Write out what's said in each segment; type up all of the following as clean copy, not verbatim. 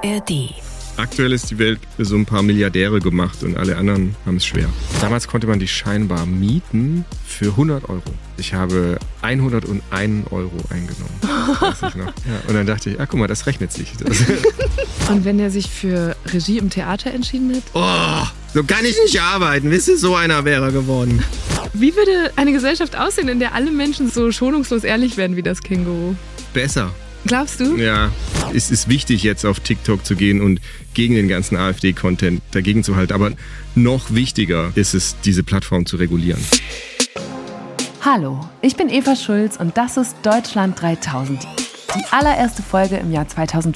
ARD. Aktuell ist die Welt für so ein paar Milliardäre gemacht und alle anderen haben es schwer. Damals konnte man die scheinbar mieten für 100 Euro. Ich habe 101 Euro eingenommen. Weiß ich noch. Ja, und dann dachte ich, guck mal, das rechnet sich. Und wenn er sich für Regie im Theater entschieden hätte? Oh, so kann ich nicht arbeiten. Wisst ihr, so einer wäre er geworden. Wie würde eine Gesellschaft aussehen, in der alle Menschen so schonungslos ehrlich werden wie das Känguru? Besser. Glaubst du? Ja, es ist wichtig, jetzt auf TikTok zu gehen und gegen den ganzen AfD-Content dagegen zu halten. Aber noch wichtiger ist es, diese Plattform zu regulieren. Hallo, ich bin Eva Schulz und das ist Deutschland 3000. Die allererste Folge im Jahr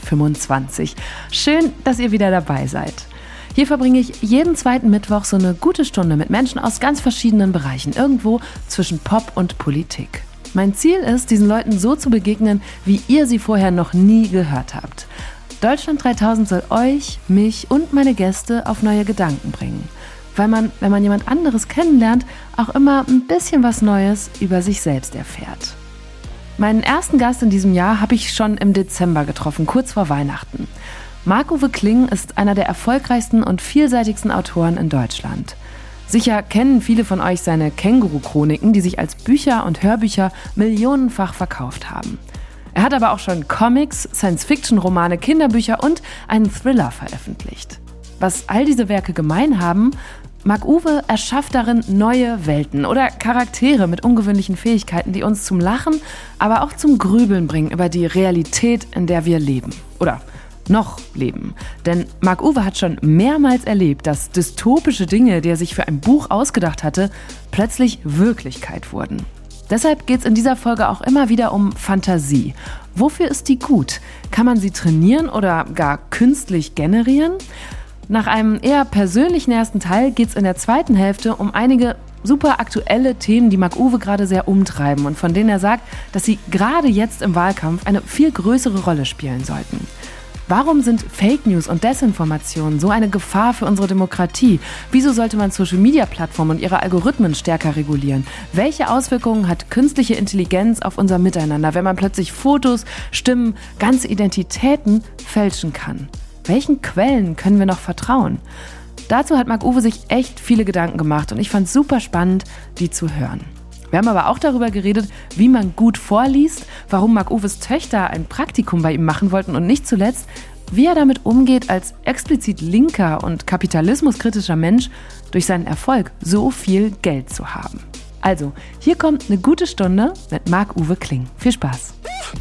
2025. Schön, dass ihr wieder dabei seid. Hier verbringe ich jeden zweiten Mittwoch so eine gute Stunde mit Menschen aus ganz verschiedenen Bereichen, irgendwo zwischen Pop und Politik. Mein Ziel ist, diesen Leuten so zu begegnen, wie ihr sie vorher noch nie gehört habt. Deutschland 3000 soll euch, mich und meine Gäste auf neue Gedanken bringen. Weil man, wenn man jemand anderes kennenlernt, auch immer ein bisschen was Neues über sich selbst erfährt. Meinen ersten Gast in diesem Jahr habe ich schon im Dezember getroffen, kurz vor Weihnachten. Marc-Uwe Kling ist einer der erfolgreichsten und vielseitigsten Autoren in Deutschland. Sicher kennen viele von euch seine Känguru-Chroniken, die sich als Bücher und Hörbücher millionenfach verkauft haben. Er hat aber auch schon Comics, Science-Fiction-Romane, Kinderbücher und einen Thriller veröffentlicht. Was all diese Werke gemein haben: Marc-Uwe erschafft darin neue Welten oder Charaktere mit ungewöhnlichen Fähigkeiten, die uns zum Lachen, aber auch zum Grübeln bringen über die Realität, in der wir leben. Oder noch leben. Denn Marc-Uwe hat schon mehrmals erlebt, dass dystopische Dinge, die er sich für ein Buch ausgedacht hatte, plötzlich Wirklichkeit wurden. Deshalb geht es in dieser Folge auch immer wieder um Fantasie. Wofür ist die gut? Kann man sie trainieren oder gar künstlich generieren? Nach einem eher persönlichen ersten Teil geht es in der zweiten Hälfte um einige super aktuelle Themen, die Marc-Uwe gerade sehr umtreiben und von denen er sagt, dass sie gerade jetzt im Wahlkampf eine viel größere Rolle spielen sollten. Warum sind Fake News und Desinformation so eine Gefahr für unsere Demokratie? Wieso sollte man Social-Media-Plattformen und ihre Algorithmen stärker regulieren? Welche Auswirkungen hat künstliche Intelligenz auf unser Miteinander, wenn man plötzlich Fotos, Stimmen, ganze Identitäten fälschen kann? Welchen Quellen können wir noch vertrauen? Dazu hat Marc-Uwe sich echt viele Gedanken gemacht und ich fand es super spannend, die zu hören. Wir haben aber auch darüber geredet, wie man gut vorliest, warum Marc-Uwes Töchter ein Praktikum bei ihm machen wollten und nicht zuletzt, wie er damit umgeht, als explizit linker und kapitalismuskritischer Mensch durch seinen Erfolg so viel Geld zu haben. Also, hier kommt eine gute Stunde mit Marc-Uwe Kling. Viel Spaß!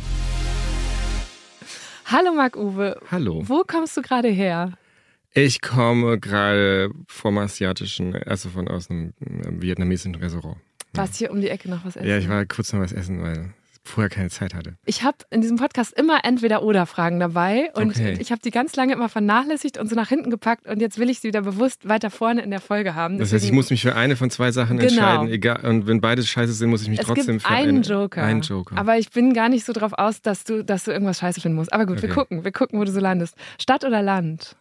Hallo Marc-Uwe. Hallo. Wo kommst du gerade her? Ich komme gerade vom asiatischen, also aus einem vietnamesischen Restaurant. Warst hier um die Ecke noch was essen? Ja, ich war kurz noch was essen, weil ich vorher keine Zeit hatte. Ich habe in diesem Podcast immer Entweder-Oder-Fragen dabei und ich habe die ganz lange immer vernachlässigt und so nach hinten gepackt und jetzt will ich sie wieder bewusst weiter vorne in der Folge haben. Das heißt, ich muss mich für eine von zwei Sachen entscheiden, egal, und wenn beide scheiße sind, muss ich mich trotzdem für einen Joker. Einen Joker. Aber ich bin gar nicht so drauf aus, dass du irgendwas scheiße finden musst. Aber gut, wir gucken, wo du so landest. Stadt oder Land?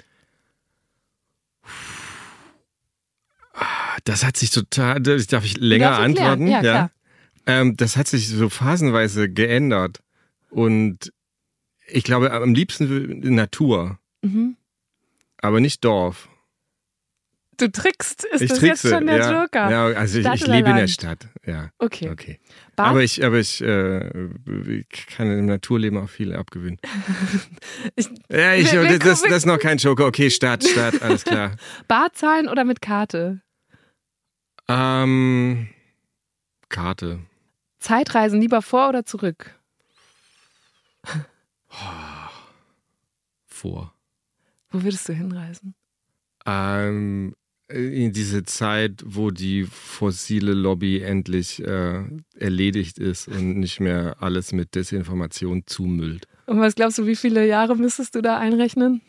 Das hat sich total, darf ich länger antworten? Ja, klar. Das hat sich so phasenweise geändert. Und ich glaube, am liebsten Natur. Mhm. Aber nicht Dorf. Du trickst, ist das jetzt schon der Joker? Ja, also ich lebe in der Stadt. Ja. Okay. Aber ich kann im Naturleben auch viel abgewinnen. Das ist noch kein Joker. Okay, Stadt, alles klar. Bar zahlen oder mit Karte? Karte. Zeitreisen lieber vor oder zurück? Vor. Wo würdest du hinreisen? In diese Zeit, wo die fossile Lobby endlich erledigt ist und nicht mehr alles mit Desinformation zumüllt. Und was glaubst du, wie viele Jahre müsstest du da einrechnen?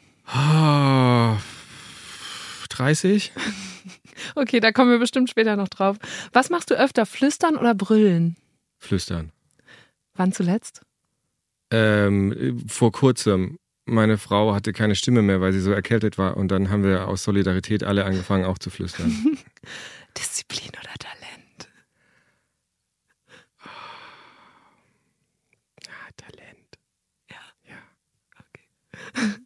30? Okay, da kommen wir bestimmt später noch drauf. Was machst du öfter, flüstern oder brüllen? Flüstern. Wann zuletzt? Vor kurzem. Meine Frau hatte keine Stimme mehr, weil sie so erkältet war. Und dann haben wir aus Solidarität alle angefangen, auch zu flüstern. Disziplin oder Talent? Talent. Ja. Okay.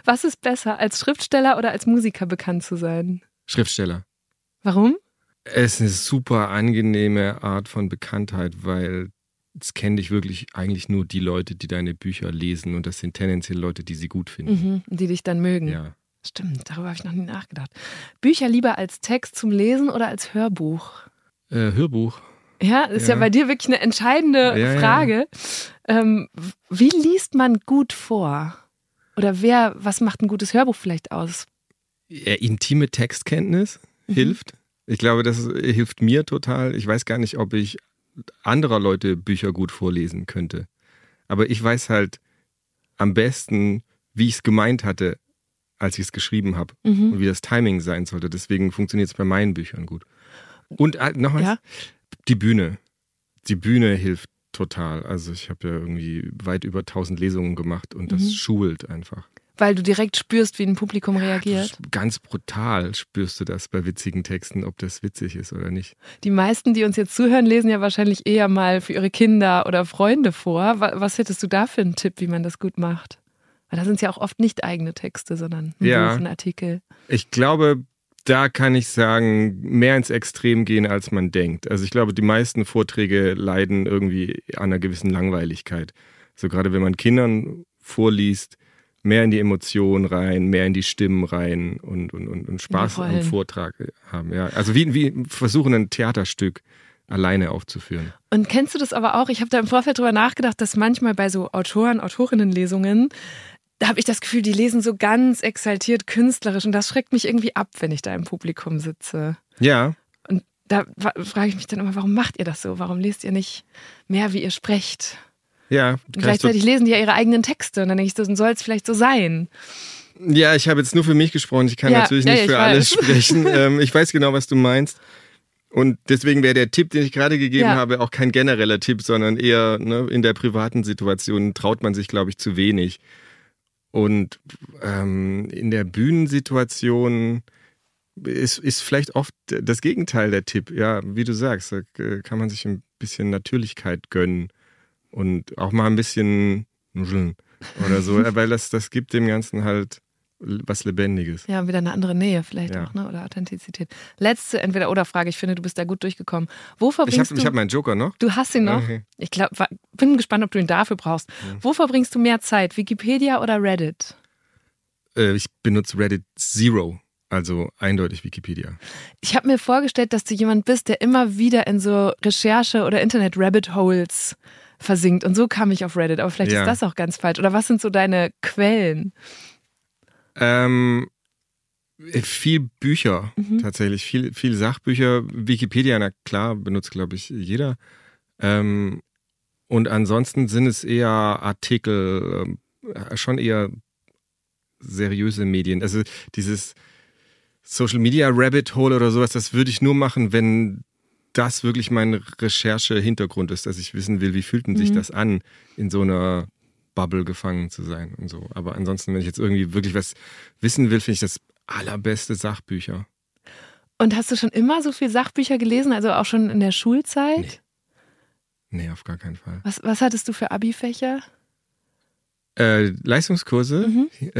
Was ist besser, als Schriftsteller oder als Musiker bekannt zu sein? Schriftsteller. Warum? Es ist eine super angenehme Art von Bekanntheit, weil es kennen dich wirklich eigentlich nur die Leute, die deine Bücher lesen und das sind tendenziell Leute, die sie gut finden. Die dich dann mögen. Ja. Stimmt, darüber habe ich noch nie nachgedacht. Bücher lieber als Text zum Lesen oder als Hörbuch? Hörbuch. Ja, ist ja bei dir wirklich eine entscheidende Frage. Ja. Wie liest man gut vor? Oder was macht ein gutes Hörbuch vielleicht aus? Ja, intime Textkenntnis hilft. Ich glaube, das hilft mir total. Ich weiß gar nicht, ob ich anderer Leute Bücher gut vorlesen könnte. Aber ich weiß halt am besten, wie ich es gemeint hatte, als ich es geschrieben habe und wie das Timing sein sollte. Deswegen funktioniert es bei meinen Büchern gut. Und noch was? Die Bühne. Die Bühne hilft total. Also ich habe ja irgendwie weit über 1000 Lesungen gemacht und das schult einfach. Weil du direkt spürst, wie ein Publikum reagiert? Ganz brutal spürst du das bei witzigen Texten, ob das witzig ist oder nicht. Die meisten, die uns jetzt zuhören, lesen ja wahrscheinlich eher mal für ihre Kinder oder Freunde vor. Was hättest du da für einen Tipp, wie man das gut macht? Weil da sind es ja auch oft nicht eigene Texte, sondern ein Buch, ein Artikel. Ich glaube, da kann ich sagen, mehr ins Extrem gehen, als man denkt. Also ich glaube, die meisten Vorträge leiden irgendwie an einer gewissen Langweiligkeit. So gerade wenn man Kindern vorliest, mehr in die Emotionen rein, mehr in die Stimmen rein und Spaß am Vortrag haben. Ja. Also wie versuchen, ein Theaterstück alleine aufzuführen. Und kennst du das aber auch? Ich habe da im Vorfeld drüber nachgedacht, dass manchmal bei so Autorinnenlesungen, da habe ich das Gefühl, die lesen so ganz exaltiert künstlerisch und das schreckt mich irgendwie ab, wenn ich da im Publikum sitze. Ja. Und da frage ich mich dann immer, warum macht ihr das so? Warum lest ihr nicht mehr, wie ihr sprecht? Ja. Und gleichzeitig lesen die ja ihre eigenen Texte und dann denke ich, dann soll es vielleicht so sein. Ja, ich habe jetzt nur für mich gesprochen. Ich kann natürlich nicht für alle sprechen. Ich weiß genau, was du meinst. Und deswegen wäre der Tipp, den ich gerade gegeben habe, auch kein genereller Tipp, sondern eher in der privaten Situation traut man sich, glaube ich, zu wenig. Und in der Bühnensituation ist vielleicht oft das Gegenteil der Tipp. Ja, wie du sagst, da kann man sich ein bisschen Natürlichkeit gönnen und auch mal ein bisschen nuscheln oder so, weil das gibt dem Ganzen halt was Lebendiges. Ja, wieder eine andere Nähe vielleicht auch, ne? Oder Authentizität. Letzte Entweder-oder-Frage. Ich finde, du bist da gut durchgekommen. Wo verbringst Ich hab meinen Joker noch. Du hast ihn noch? Okay. Ich bin gespannt, ob du ihn dafür brauchst. Wo verbringst du mehr Zeit? Wikipedia oder Reddit? Ich benutze Reddit Zero. Also eindeutig Wikipedia. Ich habe mir vorgestellt, dass du jemand bist, der immer wieder in so Recherche- oder Internet-Rabbit-Holes versinkt. Und so kam ich auf Reddit. Aber vielleicht ist das auch ganz falsch. Oder was sind so deine Quellen? Viel Bücher, tatsächlich. Viel Sachbücher. Wikipedia, na klar, benutzt, glaube ich, jeder. Und ansonsten sind es eher Artikel, schon eher seriöse Medien. Also dieses Social Media Rabbit Hole oder sowas, das würde ich nur machen, wenn das wirklich mein Recherche-Hintergrund ist, dass ich wissen will, wie fühlt denn sich das an, in so einer Bubble gefangen zu sein und so. Aber ansonsten, wenn ich jetzt irgendwie wirklich was wissen will, finde ich das allerbeste Sachbücher. Und hast du schon immer so viel Sachbücher gelesen, also auch schon in der Schulzeit? Nee, auf gar keinen Fall. Was hattest du für Abi-Fächer? Leistungskurse,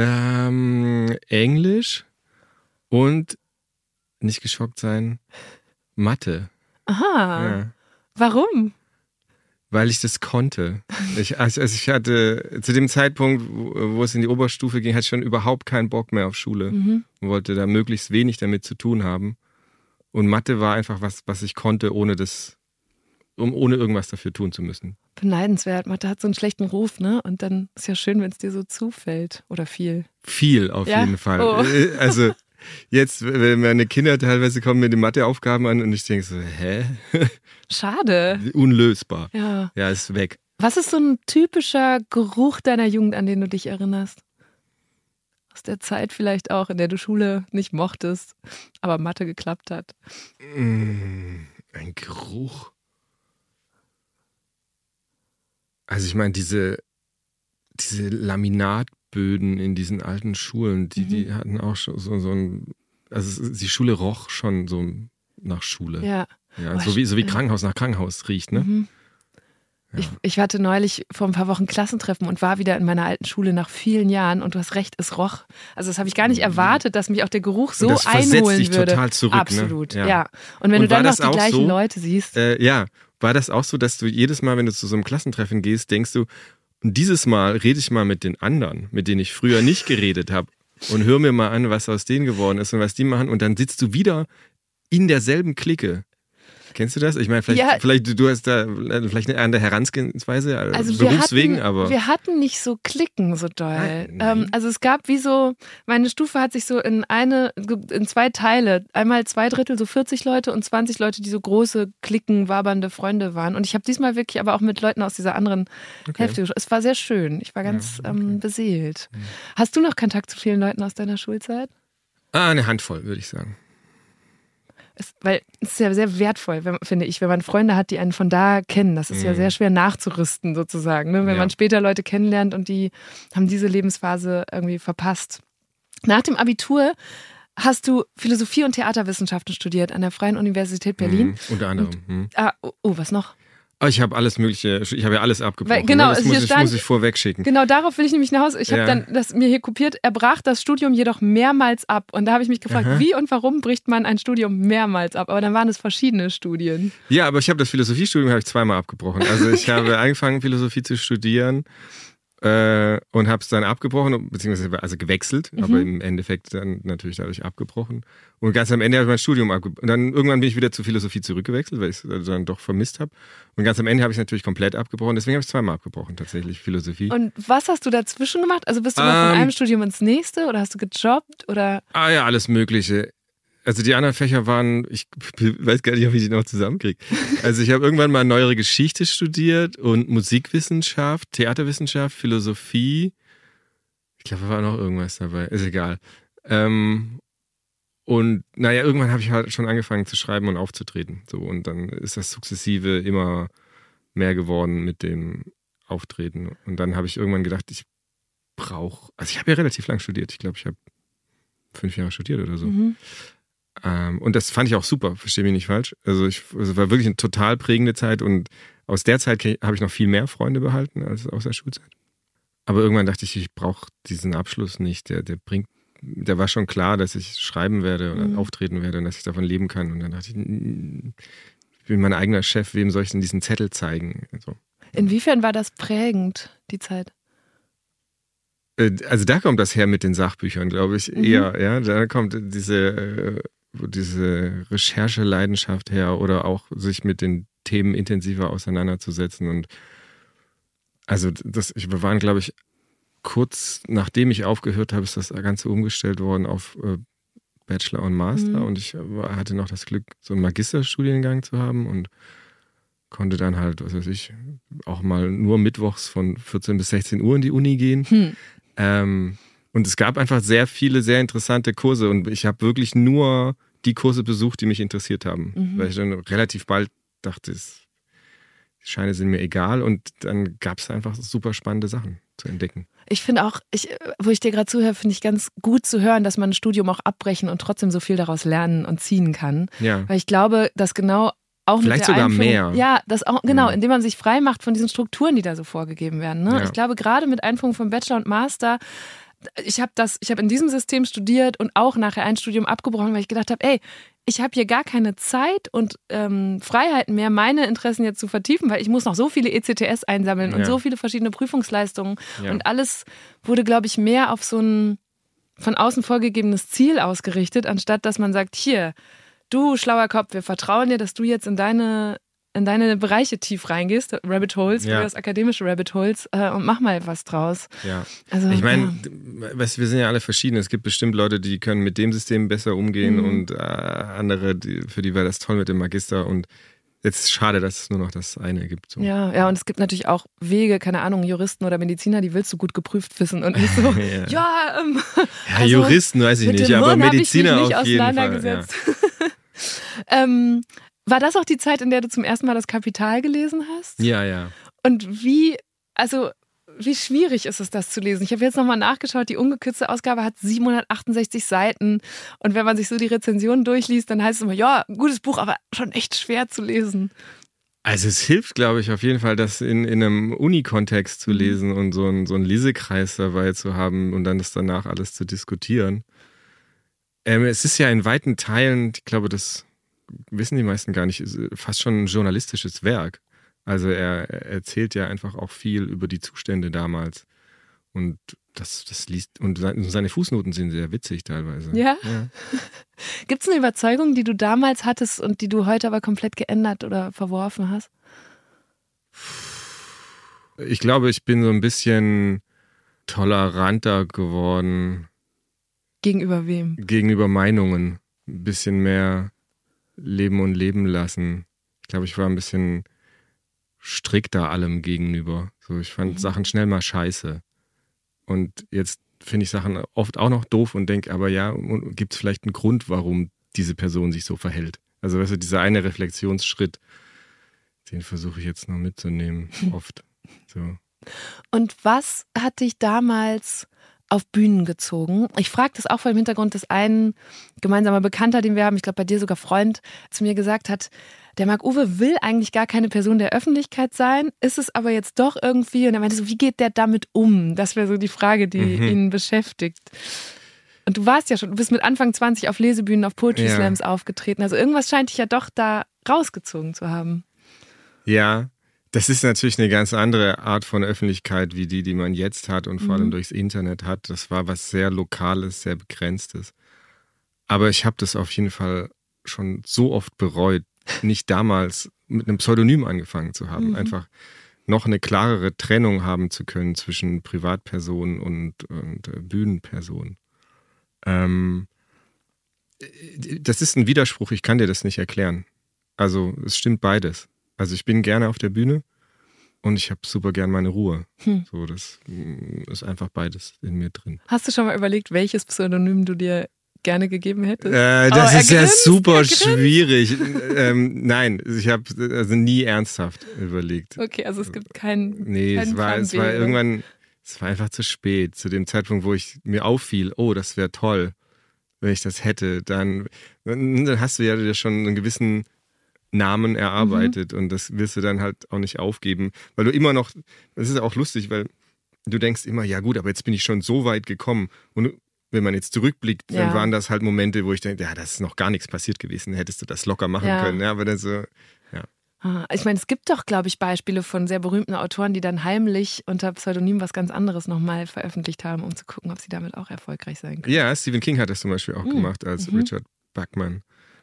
Englisch und, nicht geschockt sein, Mathe. Aha. Ja. Warum? Weil ich das konnte. Ich hatte zu dem Zeitpunkt, wo es in die Oberstufe ging, hatte ich schon überhaupt keinen Bock mehr auf Schule. Und wollte da möglichst wenig damit zu tun haben. Und Mathe war einfach was ich konnte, ohne irgendwas dafür tun zu müssen. Beneidenswert. Mathe hat so einen schlechten Ruf, ne? Und dann ist ja schön, wenn es dir so zufällt. Oder viel. Viel auf jeden Fall. Oh. Also jetzt, wenn meine Kinder teilweise kommen mir die Matheaufgaben an und ich denke so, hä? Schade. Unlösbar. Ja, ist weg. Was ist so ein typischer Geruch deiner Jugend, an den du dich erinnerst? Aus der Zeit vielleicht auch, in der du Schule nicht mochtest, aber Mathe geklappt hat. Ein Geruch. Also ich meine, diese Laminatböden in diesen alten Schulen, die hatten auch schon so ein, also die Schule roch schon so nach Schule. Ja. Ja, so wie Krankenhaus nach Krankenhaus riecht, ne? Ja. Ich hatte neulich vor ein paar Wochen Klassentreffen und war wieder in meiner alten Schule nach vielen Jahren und du hast recht, es roch. Also das habe ich gar nicht erwartet, dass mich auch der Geruch so das einholen dich würde. Total zurück, absolut, ne? ja. Und wenn du dann noch die gleichen Leute siehst. War das auch so, dass du jedes Mal, wenn du zu so einem Klassentreffen gehst, denkst du, dieses Mal rede ich mal mit den anderen, mit denen ich früher nicht geredet habe und hör mir mal an, was aus denen geworden ist und was die machen und dann sitzt du wieder in derselben Clique. Kennst du das? Ich meine, vielleicht du hast da vielleicht eine andere Herangehensweise, also berufswegen, wir hatten nicht so Klicken so doll. Nein. Also es gab meine Stufe hat sich so in 2 Teile, einmal 2/3, so 40 Leute und 20 Leute, die so große Klicken, wabernde Freunde waren. Und ich habe diesmal wirklich aber auch mit Leuten aus dieser anderen Hälfte gesprochen. Es war sehr schön. Ich war ganz beseelt. Hast du noch Kontakt zu vielen Leuten aus deiner Schulzeit? Eine Handvoll, würde ich sagen. Weil es ist ja sehr wertvoll, finde ich, wenn man Freunde hat, die einen von da kennen. Das ist ja sehr schwer nachzurüsten sozusagen, ne? Wenn man später Leute kennenlernt und die haben diese Lebensphase irgendwie verpasst. Nach dem Abitur hast du Philosophie und Theaterwissenschaften studiert an der Freien Universität Berlin. Unter anderem. Was noch? Ich habe alles Mögliche, ich habe ja alles abgebrochen. Genau, das muss ich vorweg schicken. Genau, darauf will ich nämlich nach Hause. Ich habe dann das mir hier kopiert. Er brach das Studium jedoch mehrmals ab. Und da habe ich mich gefragt, wie und warum bricht man ein Studium mehrmals ab? Aber dann waren es verschiedene Studien. Ja, aber ich habe das Philosophiestudium 2-mal abgebrochen. Also ich habe angefangen, Philosophie zu studieren und habe es dann abgebrochen, beziehungsweise gewechselt, aber im Endeffekt dann natürlich dadurch abgebrochen. Und ganz am Ende habe ich mein Studium abgebrochen. Und dann irgendwann bin ich wieder zur Philosophie zurückgewechselt, weil ich es dann doch vermisst habe. Und ganz am Ende habe ich es natürlich komplett abgebrochen. Deswegen habe ich es 2-mal abgebrochen, tatsächlich, Philosophie. Und was hast du dazwischen gemacht? Also bist du mal von einem Studium ins nächste oder hast du gejobbt? Oder? Ja, alles Mögliche. Also die anderen Fächer waren, ich weiß gar nicht, ob ich die noch zusammenkriege. Also ich habe irgendwann mal neuere Geschichte studiert und Musikwissenschaft, Theaterwissenschaft, Philosophie. Ich glaube, da war noch irgendwas dabei. Ist egal. Und irgendwann habe ich halt schon angefangen zu schreiben und aufzutreten. So, und dann ist das sukzessive immer mehr geworden mit dem Auftreten. Und dann habe ich irgendwann gedacht, ich habe ja relativ lang studiert. Ich glaube, ich habe 5 Jahre studiert oder so. Und das fand ich auch super, verstehe mich nicht falsch. Also es war wirklich eine total prägende Zeit und aus der Zeit habe ich noch viel mehr Freunde behalten als aus der Schulzeit. Aber irgendwann dachte ich brauche diesen Abschluss nicht. Der war schon klar, dass ich schreiben werde oder auftreten werde und dass ich davon leben kann. Und dann dachte ich bin mein eigener Chef, wem soll ich denn diesen Zettel zeigen? Also. Inwiefern war das prägend, die Zeit? Also da kommt das her mit den Sachbüchern, glaube ich, eher. Ja, da kommt diese Rechercheleidenschaft her oder auch sich mit den Themen intensiver auseinanderzusetzen. Und also wir waren, glaube ich, kurz nachdem ich aufgehört habe, ist das Ganze umgestellt worden auf Bachelor und Master. Und ich hatte noch das Glück, so einen Magisterstudiengang zu haben und konnte dann halt, was weiß ich, auch mal nur mittwochs von 14 bis 16 Uhr in die Uni gehen. Und es gab einfach sehr viele, sehr interessante Kurse und ich habe wirklich nur die Kurse besucht, die mich interessiert haben. Weil ich dann relativ bald dachte, die Scheine sind mir egal und dann gab es einfach super spannende Sachen zu entdecken. Ich finde auch, wo ich dir gerade zuhöre, finde ich ganz gut zu hören, dass man ein Studium auch abbrechen und trotzdem so viel daraus lernen und ziehen kann. Ja. Weil ich glaube, dass genau auch vielleicht mit der sogar mehr. Ja, das auch, genau, indem man sich frei macht von diesen Strukturen, die da so vorgegeben werden. Ne? Ja. Ich glaube, gerade mit Einführung von Bachelor und Master, ich habe in diesem System studiert und auch nachher ein Studium abgebrochen, weil ich gedacht habe, ich habe hier gar keine Zeit und Freiheiten mehr, meine Interessen jetzt zu vertiefen, weil ich muss noch so viele ECTS einsammeln und so viele verschiedene Prüfungsleistungen. Ja. Und alles wurde, glaube ich, mehr auf so ein von außen vorgegebenes Ziel ausgerichtet, anstatt dass man sagt, hier, du schlauer Kopf, wir vertrauen dir, dass du jetzt in deine Bereiche tief reingehst, Rabbit Holes, das akademische Rabbit Holes, und mach mal was draus. Ja. Also, ich meine, wir sind ja alle verschieden. Es gibt bestimmt Leute, die können mit dem System besser umgehen und andere, für die war das toll mit dem Magister und jetzt ist schade, dass es nur noch das eine gibt. So. Ja, und es gibt natürlich auch Wege, keine Ahnung, Juristen oder Mediziner, die willst du gut geprüft wissen und nicht so, also, Juristen weiß ich nicht, aber Mediziner auf jeden Fall. Ja. War das auch die Zeit, in der du zum ersten Mal das Kapital gelesen hast? Ja. Und wie schwierig ist es, das zu lesen? Ich habe jetzt nochmal nachgeschaut, die ungekürzte Ausgabe hat 768 Seiten. Und wenn man sich so die Rezensionen durchliest, dann heißt es immer, ja, gutes Buch, aber schon echt schwer zu lesen. Also es hilft, glaube ich, auf jeden Fall, das in einem Uni-Kontext zu lesen und so einen Lesekreis dabei zu haben und dann das danach alles zu diskutieren. Es ist ja in weiten Teilen, ich glaube, das wissen die meisten gar nicht, fast schon ein journalistisches Werk. Also er erzählt ja einfach auch viel über die Zustände damals. Und das liest, und seine Fußnoten sind sehr witzig teilweise. Ja? Gibt es eine Überzeugung, die du damals hattest und die du heute aber komplett geändert oder verworfen hast? Ich glaube, ich bin so ein bisschen toleranter geworden. Gegenüber wem? Gegenüber Meinungen. Ein bisschen mehr leben und leben lassen. Ich glaube, ich war ein bisschen strikter allem gegenüber. So, ich fand Sachen schnell mal scheiße. Und jetzt finde ich Sachen oft auch noch doof und denke, aber ja, gibt es vielleicht einen Grund, warum diese Person sich so verhält? Also weißt du, dieser eine Reflexionsschritt, den versuche ich jetzt noch mitzunehmen, oft. So. Und was hat dich damals auf Bühnen gezogen? Ich frage das auch vor dem Hintergrund, dass ein gemeinsamer Bekannter, den wir haben, ich glaube bei dir sogar Freund, zu mir gesagt hat, der Marc-Uwe will eigentlich gar keine Person der Öffentlichkeit sein, ist es aber jetzt doch irgendwie. Und er meinte so, wie geht der damit um? Das wäre so die Frage, die ihn beschäftigt. Und du warst ja schon, du bist mit Anfang 20 auf Lesebühnen, auf Poetry Slams aufgetreten. Also irgendwas scheint dich ja doch da rausgezogen zu haben. Ja, das ist natürlich eine ganz andere Art von Öffentlichkeit, wie die man jetzt hat und vor allem durchs Internet hat. Das war was sehr Lokales, sehr Begrenztes. Aber ich habe das auf jeden Fall schon so oft bereut, nicht damals mit einem Pseudonym angefangen zu haben. Einfach noch eine klarere Trennung haben zu können zwischen Privatperson und Bühnenperson. Das ist ein Widerspruch, ich kann dir das nicht erklären. Also es stimmt beides. Also ich bin gerne auf der Bühne und ich habe super gern meine Ruhe. So, das ist einfach beides in mir drin. Hast du schon mal überlegt, welches Pseudonym du dir gerne gegeben hättest? Das ist ja super schwierig. Nein, ich habe also nie ernsthaft überlegt. Okay, also es gibt keinen. Nee, es war irgendwann, es war einfach zu spät. Zu dem Zeitpunkt, wo mir auffiel, oh, das wäre toll, wenn ich das hätte. Dann hast du ja dir schon einen gewissen Namen erarbeitet und das wirst du dann halt auch nicht aufgeben, weil du immer noch, das ist ja auch lustig, weil du denkst immer, ja gut, aber jetzt bin ich schon so weit gekommen und wenn man jetzt zurückblickt, dann waren das halt Momente, wo ich denke, ja, das ist noch gar nichts passiert gewesen, hättest du das locker machen können, ja, aber dann so, ja. Ich meine, es gibt doch, glaube ich, Beispiele von sehr berühmten Autoren, die dann heimlich unter Pseudonym was ganz anderes nochmal veröffentlicht haben, um zu gucken, ob sie damit auch erfolgreich sein können. Ja, Stephen King hat das zum Beispiel auch gemacht als Richard Bachman.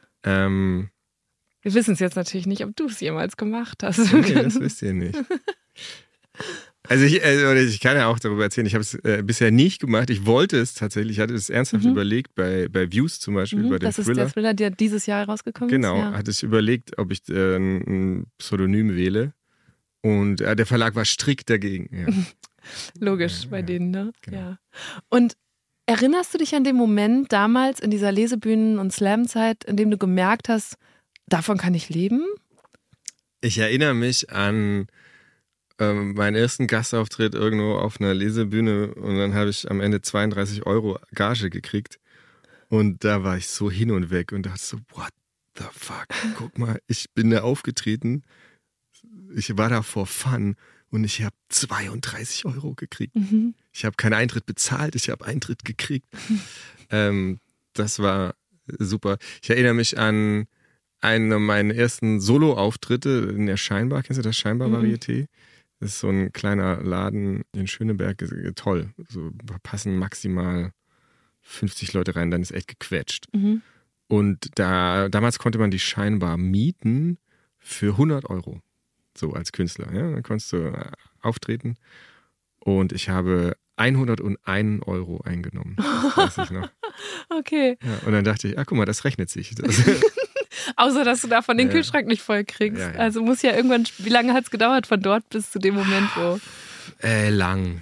Wir wissen es jetzt natürlich nicht, ob du es jemals gemacht hast. Nee, das wisst ihr nicht. Also ich kann ja auch darüber erzählen, ich habe es bisher nicht gemacht. Ich wollte es tatsächlich, ich hatte es ernsthaft überlegt, bei Views zum Beispiel, bei dem Das ist der Thriller, der dieses Jahr rausgekommen genau, ist. Genau, hatte ich überlegt, ob ich ein Pseudonym wähle. Und der Verlag war strikt dagegen. Ja. Logisch bei denen, ne? Genau. Ja. Und erinnerst du dich an den Moment damals in dieser Lesebühnen- und Slam-Zeit, in dem du gemerkt hast, davon kann ich leben? Ich erinnere mich an meinen ersten Gastauftritt irgendwo auf einer Lesebühne und dann habe ich am Ende 32 € Gage gekriegt und da war ich so hin und weg und dachte so, what the fuck, guck mal, ich bin da aufgetreten, ich war da for fun und ich habe 32 € gekriegt. Ich habe keinen Eintritt bezahlt, ich habe Eintritt gekriegt. Das war super. Ich erinnere mich an einen meiner ersten Solo-Auftritte in der Scheinbar. Kennst du das Scheinbar-Varieté? Das ist so ein kleiner Laden in Schöneberg. Toll. So passen maximal 50 Leute rein, dann ist echt gequetscht. Und damals konnte man die Scheinbar mieten für 100 €. So als Künstler. Ja? Dann konntest du auftreten. Und ich habe 101 € eingenommen. Das weiß ich noch. Okay. Ja, und dann dachte ich, guck mal, das rechnet sich. Außer, dass du davon den Kühlschrank nicht voll kriegst. Ja. Also muss ja irgendwann, wie lange hat es gedauert von dort bis zu dem Moment, wo... Lang.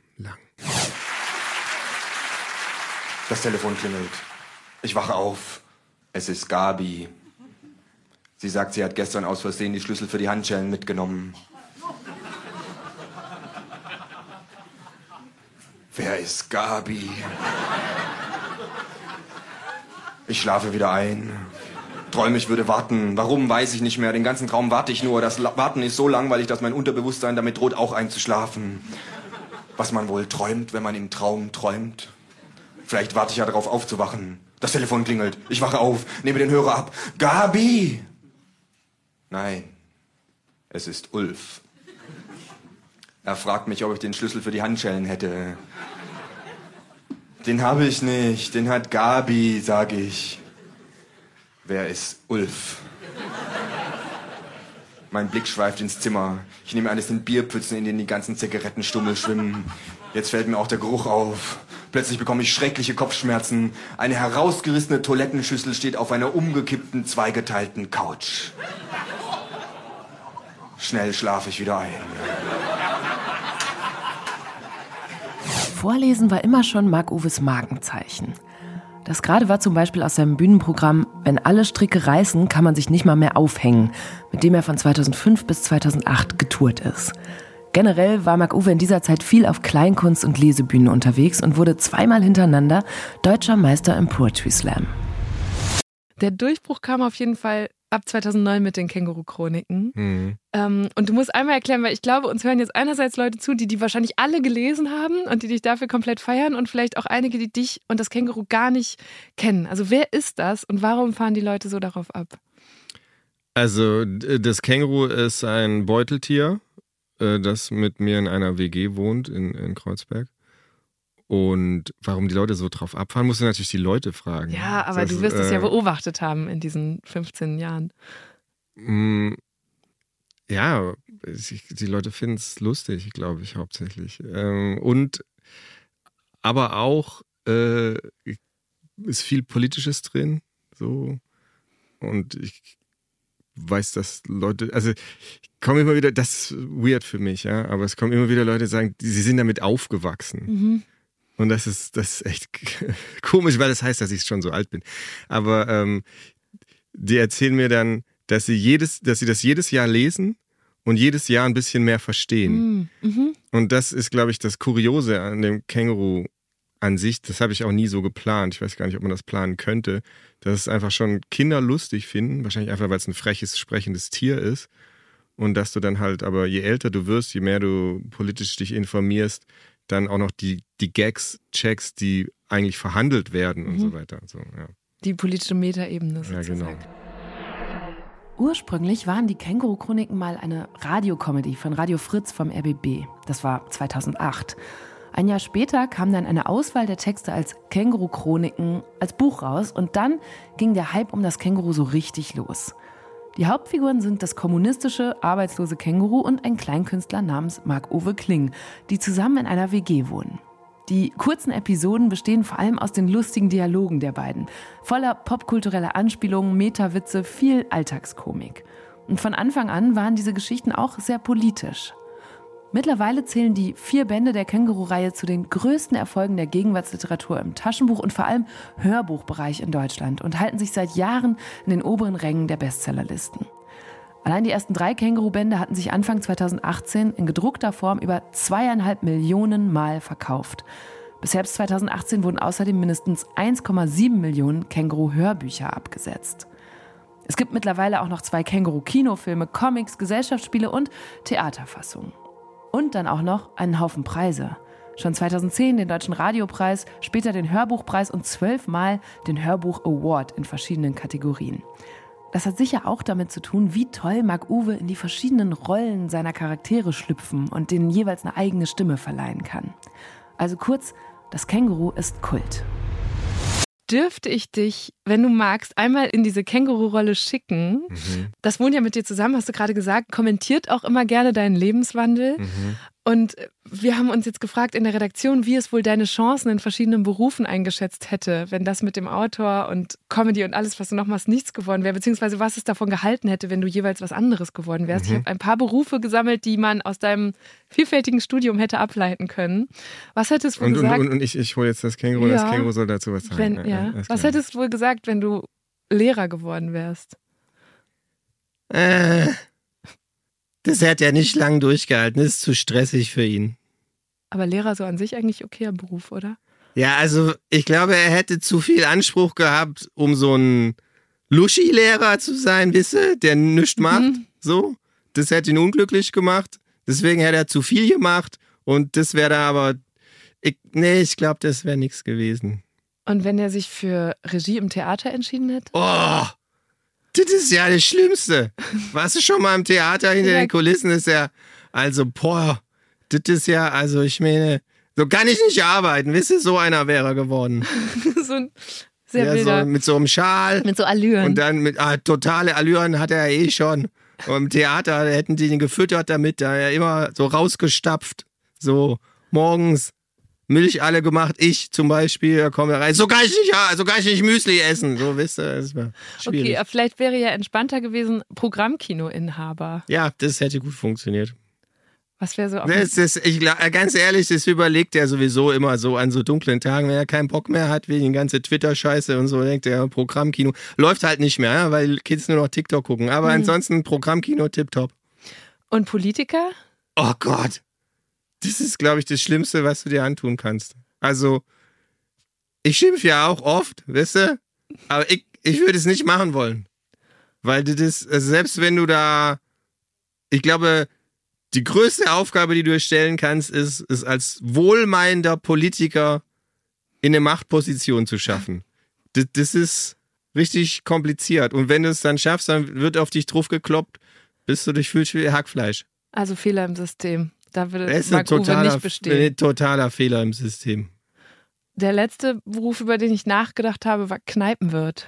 Das Telefon klingelt. Ich wache auf. Es ist Gabi. Sie sagt, sie hat gestern aus Versehen die Schlüssel für die Handschellen mitgenommen. Wer ist Gabi? Ich schlafe wieder ein. Träume, ich würde warten. Warum, weiß ich nicht mehr. Den ganzen Traum warte ich nur. Das Warten ist so langweilig, dass mein Unterbewusstsein damit droht, auch einzuschlafen. Was man wohl träumt, wenn man im Traum träumt. Vielleicht warte ich ja darauf, aufzuwachen. Das Telefon klingelt. Ich wache auf, nehme den Hörer ab. Gabi! Nein, es ist Ulf. Er fragt mich, ob ich den Schlüssel für die Handschellen hätte. Den habe ich nicht, den hat Gabi, sag ich. Wer ist Ulf? Mein Blick schweift ins Zimmer. Ich nehme eines den Bierpfützen, in denen die ganzen Zigarettenstummel schwimmen. Jetzt fällt mir auch der Geruch auf. Plötzlich bekomme ich schreckliche Kopfschmerzen. Eine herausgerissene Toilettenschüssel steht auf einer umgekippten, zweigeteilten Couch. Schnell schlafe ich wieder ein. Vorlesen war immer schon Marc-Uwes Markenzeichen. Das gerade war zum Beispiel aus seinem Bühnenprogramm Wenn alle Stricke reißen, kann man sich nicht mal mehr aufhängen, mit dem er von 2005 bis 2008 getourt ist. Generell war Marc-Uwe in dieser Zeit viel auf Kleinkunst- und Lesebühnen unterwegs und wurde 2-mal hintereinander deutscher Meister im Poetry Slam. Der Durchbruch kam auf jeden Fall ab 2009 mit den Känguru-Chroniken. Mhm. Und du musst einmal erklären, weil ich glaube, uns hören jetzt einerseits Leute zu, die wahrscheinlich alle gelesen haben und die dich dafür komplett feiern und vielleicht auch einige, die dich und das Känguru gar nicht kennen. Also wer ist das und warum fahren die Leute so darauf ab? Also das Känguru ist ein Beuteltier, das mit mir in einer WG wohnt in Kreuzberg. Und warum die Leute so drauf abfahren, musst du natürlich die Leute fragen. Ja, aber du wirst es ja beobachtet haben in diesen 15 Jahren. Ja, die Leute finden es lustig, glaube ich, hauptsächlich. Und aber auch ist viel Politisches drin. So. Und ich weiß, dass Leute, also ich komme immer wieder, das ist weird für mich, ja, aber es kommen immer wieder Leute, die sagen, sie sind damit aufgewachsen. Mhm. Und das ist echt komisch, weil das heißt, dass ich schon so alt bin. Aber die erzählen mir dann, dass sie das jedes Jahr lesen und jedes Jahr ein bisschen mehr verstehen. Mhm. Und das ist, glaube ich, das Kuriose an dem Känguru an sich. Das habe ich auch nie so geplant. Ich weiß gar nicht, ob man das planen könnte. Dass es einfach schon Kinder lustig finden. Wahrscheinlich einfach, weil es ein freches, sprechendes Tier ist. Und dass du dann halt, aber je älter du wirst, je mehr du politisch dich informierst, dann auch noch die Gags checkst, die eigentlich verhandelt werden und so weiter. So, ja. Die politische Metaebene sozusagen. Ja, genau. Ursprünglich waren die Känguru-Chroniken mal eine Radiokomödie von Radio Fritz vom RBB. Das war 2008. Ein Jahr später kam dann eine Auswahl der Texte als Känguru-Chroniken als Buch raus und dann ging der Hype um das Känguru so richtig los. Die Hauptfiguren sind das kommunistische, arbeitslose Känguru und ein Kleinkünstler namens Marc-Uwe Kling, die zusammen in einer WG wohnen. Die kurzen Episoden bestehen vor allem aus den lustigen Dialogen der beiden, voller popkultureller Anspielungen, Meta-Witze, viel Alltagskomik. Und von Anfang an waren diese Geschichten auch sehr politisch. Mittlerweile zählen die 4 Bände der Känguru-Reihe zu den größten Erfolgen der Gegenwartsliteratur im Taschenbuch- und vor allem Hörbuchbereich in Deutschland und halten sich seit Jahren in den oberen Rängen der Bestsellerlisten. Allein die ersten 3 Känguru-Bände hatten sich Anfang 2018 in gedruckter Form über 2,5 Millionen Mal verkauft. Bis Herbst 2018 wurden außerdem mindestens 1,7 Millionen Känguru-Hörbücher abgesetzt. Es gibt mittlerweile auch noch 2 Känguru-Kinofilme, Comics, Gesellschaftsspiele und Theaterfassungen. Und dann auch noch einen Haufen Preise. Schon 2010 den Deutschen Radiopreis, später den Hörbuchpreis und 12-mal den Hörbuch Award in verschiedenen Kategorien. Das hat sicher auch damit zu tun, wie toll Marc-Uwe in die verschiedenen Rollen seiner Charaktere schlüpfen und denen jeweils eine eigene Stimme verleihen kann. Also kurz, das Känguru ist Kult. Dürfte ich dich, wenn du magst, einmal in diese Känguru-Rolle schicken? Das wohnt ja mit dir zusammen, hast du gerade gesagt, kommentiert auch immer gerne deinen Lebenswandel. Und wir haben uns jetzt gefragt in der Redaktion, wie es wohl deine Chancen in verschiedenen Berufen eingeschätzt hätte, wenn das mit dem Autor und Comedy und alles, was du noch machst, nichts geworden wäre, beziehungsweise was es davon gehalten hätte, wenn du jeweils was anderes geworden wärst. Ich habe ein paar Berufe gesammelt, die man aus deinem vielfältigen Studium hätte ableiten können. Was hättest du wohl gesagt? Und ich hole jetzt das Känguru, das Känguru soll dazu was sagen. Was hättest du wohl gesagt, wenn du Lehrer geworden wärst? Das hat ja nicht lang durchgehalten, das ist zu stressig für ihn. Aber Lehrer so an sich eigentlich okayer Beruf, oder? Ja, also ich glaube, er hätte zu viel Anspruch gehabt, um so ein Luschi-Lehrer zu sein, wisse, der nichts macht, so. Das hätte ihn unglücklich gemacht. Deswegen hätte er zu viel gemacht. Und das wäre da aber, ich glaube, das wäre nichts gewesen. Und wenn er sich für Regie im Theater entschieden hätte? Oh, das ist ja das Schlimmste. Warst du schon mal im Theater hinter den Kulissen? Das ist ja, also, das ist ja, also ich meine, so kann ich nicht arbeiten. Wisst ihr, so einer wäre er geworden. So ein sehr wilder. So, mit so einem Schal. Mit so Allüren. Und dann mit totale Allüren hat er ja schon. Und im Theater hätten die ihn gefüttert damit, da er immer so rausgestapft. So morgens Milch alle gemacht, ich zum Beispiel, da komme rein. So kann ich nicht Müsli essen. So, wisst ihr, das war schwierig. Okay, vielleicht wäre ja entspannter gewesen, Programmkino-Inhaber. Ja, das hätte gut funktioniert. Was wäre so auch ganz ehrlich, das überlegt er sowieso immer so an so dunklen Tagen, wenn er keinen Bock mehr hat, wegen die ganze Twitter-Scheiße und so, denkt er, Programmkino. Läuft halt nicht mehr, ja, weil Kids nur noch TikTok gucken. Aber ansonsten Programmkino tipptopp. Und Politiker? Oh Gott. Das ist, glaube ich, das Schlimmste, was du dir antun kannst. Also, ich schimpfe ja auch oft, weißt du? Aber ich würde es nicht machen wollen. Weil das, also selbst wenn du da, ich glaube, die größte Aufgabe, die du stellen kannst, ist als wohlmeinender Politiker in eine Machtposition zu schaffen. Das ist richtig kompliziert. Und wenn du es dann schaffst, dann wird auf dich drauf gekloppt, bis du dich fühlst wie Hackfleisch. Also Fehler im System. Da würde Marc Uwe nicht bestehen. Ein totaler Fehler im System. Der letzte Beruf, über den ich nachgedacht habe, war Kneipenwirt.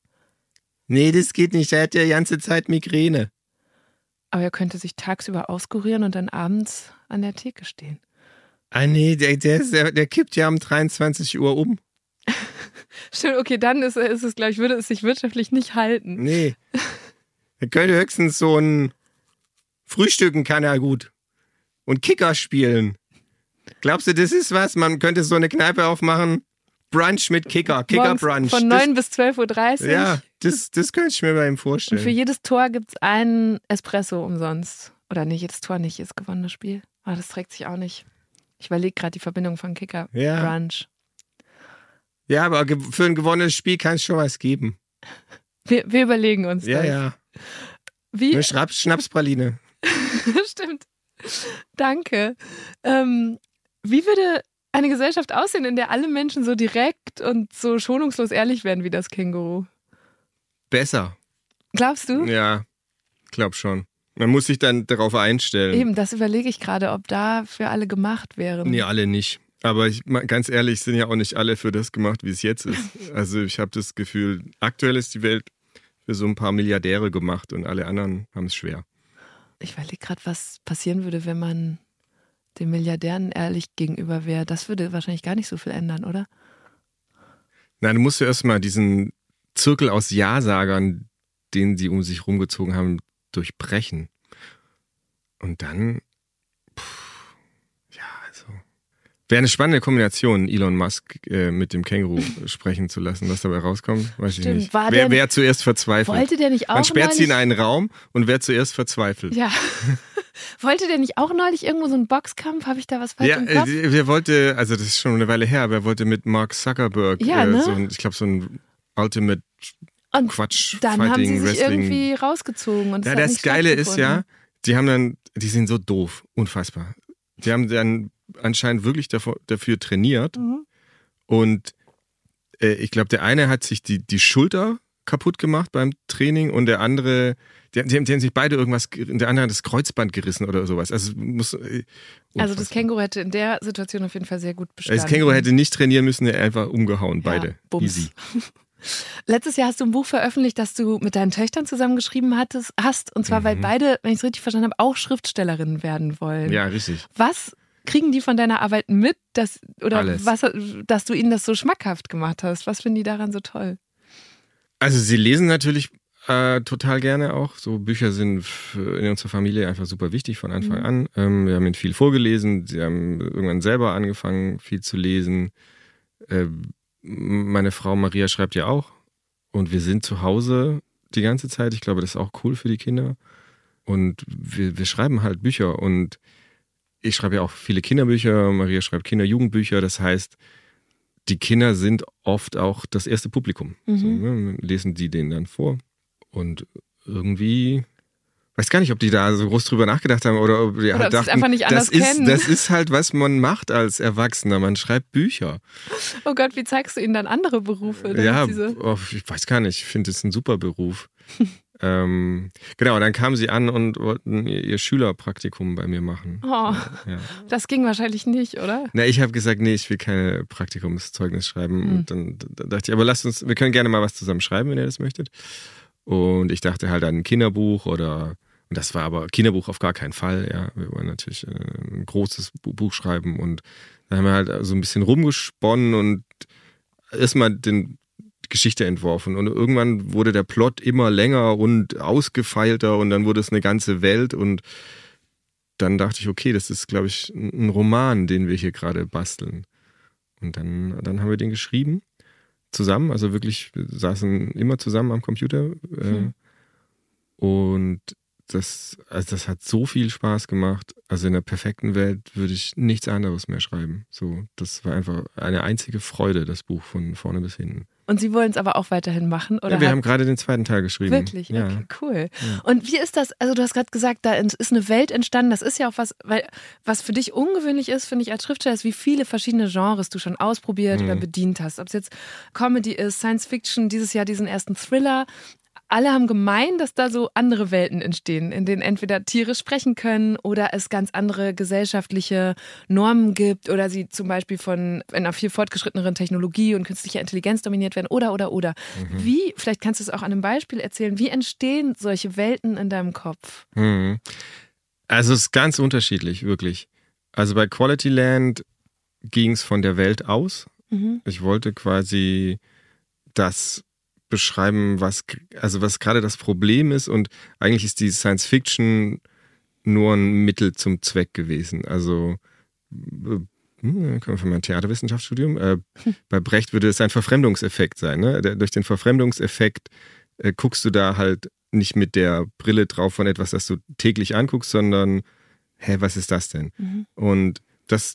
Nee, das geht nicht. Er hat ja die ganze Zeit Migräne. Aber er könnte sich tagsüber auskurieren und dann abends an der Theke stehen. Ah nee, der kippt ja um 23 Uhr um. Stimmt, okay, dann ist es, glaube ich, würde es sich wirtschaftlich nicht halten. Nee. Er könnte höchstens so ein Frühstücken kann er gut. Und Kicker spielen. Glaubst du, das ist was? Man könnte so eine Kneipe aufmachen. Brunch mit Kicker. Kicker-Brunch. Von 9 bis 12.30 Uhr. Ja, das könnte ich mir bei ihm vorstellen. Und für jedes Tor gibt es einen Espresso umsonst. Oder nicht, jedes Tor nicht, ist gewonnenes Spiel. Aber das trägt sich auch nicht. Ich überlege gerade die Verbindung von Kicker-Brunch. Ja, aber für ein gewonnenes Spiel kann es schon was geben. Wir überlegen uns das. Ja. Wie? Eine Schnapspraline. Stimmt. Danke. Wie würde eine Gesellschaft aussehen, in der alle Menschen so direkt und so schonungslos ehrlich werden wie das Känguru? Besser. Glaubst du? Ja, glaub schon. Man muss sich dann darauf einstellen. Eben, das überlege ich gerade, ob da für alle gemacht wären. Nee, alle nicht. Aber ganz ehrlich, sind ja auch nicht alle für das gemacht, wie es jetzt ist. Also ich habe das Gefühl, aktuell ist die Welt für so ein paar Milliardäre gemacht und alle anderen haben es schwer. Ich überlege gerade, was passieren würde, wenn man den Milliardären ehrlich gegenüber wäre. Das würde wahrscheinlich gar nicht so viel ändern, oder? Nein, du musst ja erstmal diesen Zirkel aus Ja-Sagern, den sie um sich rumgezogen haben, durchbrechen. Und dann, wäre eine spannende Kombination, Elon Musk mit dem Känguru sprechen zu lassen. Was dabei rauskommt, weiß ich nicht. Wer zuerst verzweifelt? Wollte der nicht auch Man sperrt sie in einen Raum und wer zuerst verzweifelt. Ja. Wollte der nicht auch neulich irgendwo so einen Boxkampf? Habe ich da was falsch im Kopf? Ja, wer wollte, also das ist schon eine Weile her, wer wollte mit Mark Zuckerberg so ein Ultimate Quatsch dann Fighting haben sie sich Wrestling. Irgendwie rausgezogen. Und ja, das Geile ist ja, die sind so doof, unfassbar. Die haben dann anscheinend wirklich dafür trainiert. Und ich glaube, der eine hat sich die Schulter kaputt gemacht beim Training und der andere, die haben sich beide irgendwas, der andere hat das Kreuzband gerissen oder sowas. Also das Känguru hätte in der Situation auf jeden Fall sehr gut bestanden. Das Känguru hätte nicht trainieren müssen, er einfach umgehauen, beide. Bums. Easy. Letztes Jahr hast du ein Buch veröffentlicht, das du mit deinen Töchtern zusammengeschrieben hast. Und zwar, weil beide, wenn ich es richtig verstanden habe, auch Schriftstellerinnen werden wollen. Ja, richtig. Was kriegen die von deiner Arbeit mit, dass du ihnen das so schmackhaft gemacht hast? Was finden die daran so toll? Also sie lesen natürlich total gerne auch. So Bücher sind in unserer Familie einfach super wichtig von Anfang an. Wir haben ihnen viel vorgelesen. Sie haben irgendwann selber angefangen, viel zu lesen. Meine Frau Maria schreibt ja auch. Und wir sind zu Hause die ganze Zeit. Ich glaube, das ist auch cool für die Kinder. Und wir schreiben halt Bücher. Und ich schreibe ja auch viele Kinderbücher. Maria schreibt Kinder-Jugendbücher. Das heißt, die Kinder sind oft auch das erste Publikum. So, ne? Lesen die denen dann vor und irgendwie, weiß gar nicht, ob die da so groß drüber nachgedacht haben oder ob die halt dachten, einfach nicht anders kennen. Das ist halt, was man macht als Erwachsener. Man schreibt Bücher. Oh Gott, wie zeigst du ihnen dann andere Berufe? Ja, ich weiß gar nicht. Ich finde es ein super Beruf. Genau, und dann kamen sie an und wollten ihr Schülerpraktikum bei mir machen. Oh, ja. Das ging wahrscheinlich nicht, oder? Na, ich habe gesagt, nee, ich will keine Praktikumszeugnis schreiben. Und dann dachte ich, aber wir können gerne mal was zusammen schreiben, wenn ihr das möchtet. Und ich dachte halt an ein Kinderbuch und das war aber Kinderbuch auf gar keinen Fall. Ja, wir wollen natürlich ein großes Buch schreiben und dann haben wir halt so ein bisschen rumgesponnen und erstmal die Geschichte entworfen und irgendwann wurde der Plot immer länger und ausgefeilter und dann wurde es eine ganze Welt und dann dachte ich, okay, das ist, glaube ich, ein Roman, den wir hier gerade basteln. Und dann haben wir den geschrieben. Zusammen, also wirklich, wir saßen immer zusammen am Computer und das hat so viel Spaß gemacht. Also in der perfekten Welt würde ich nichts anderes mehr schreiben. So, das war einfach eine einzige Freude, das Buch von vorne bis hinten. Und Sie wollen es aber auch weiterhin machen? Oder ja, wir haben gerade den 2. Teil geschrieben. Wirklich? Ja. Okay, cool. Ja. Und wie ist das, also du hast gerade gesagt, da ist eine Welt entstanden, das ist ja auch was für dich ungewöhnlich ist, finde ich als Schriftsteller, ist, wie viele verschiedene Genres du schon ausprobiert oder bedient hast. Ob es jetzt Comedy ist, Science Fiction, dieses Jahr diesen ersten Thriller. Alle haben gemein, dass da so andere Welten entstehen, in denen entweder Tiere sprechen können oder es ganz andere gesellschaftliche Normen gibt oder sie zum Beispiel von einer viel fortgeschritteneren Technologie und künstlicher Intelligenz dominiert werden oder. Wie, vielleicht kannst du es auch an einem Beispiel erzählen, wie entstehen solche Welten in deinem Kopf? Also es ist ganz unterschiedlich, wirklich. Also bei Quality Land ging es von der Welt aus. Ich wollte quasi das beschreiben, was gerade das Problem ist und eigentlich ist die Science Fiction nur ein Mittel zum Zweck gewesen. Also kommen wir von meinem Theaterwissenschaftsstudium. Bei Brecht würde es ein Verfremdungseffekt sein. Ne? Durch den Verfremdungseffekt guckst du da halt nicht mit der Brille drauf von etwas, das du täglich anguckst, sondern was ist das denn? Und das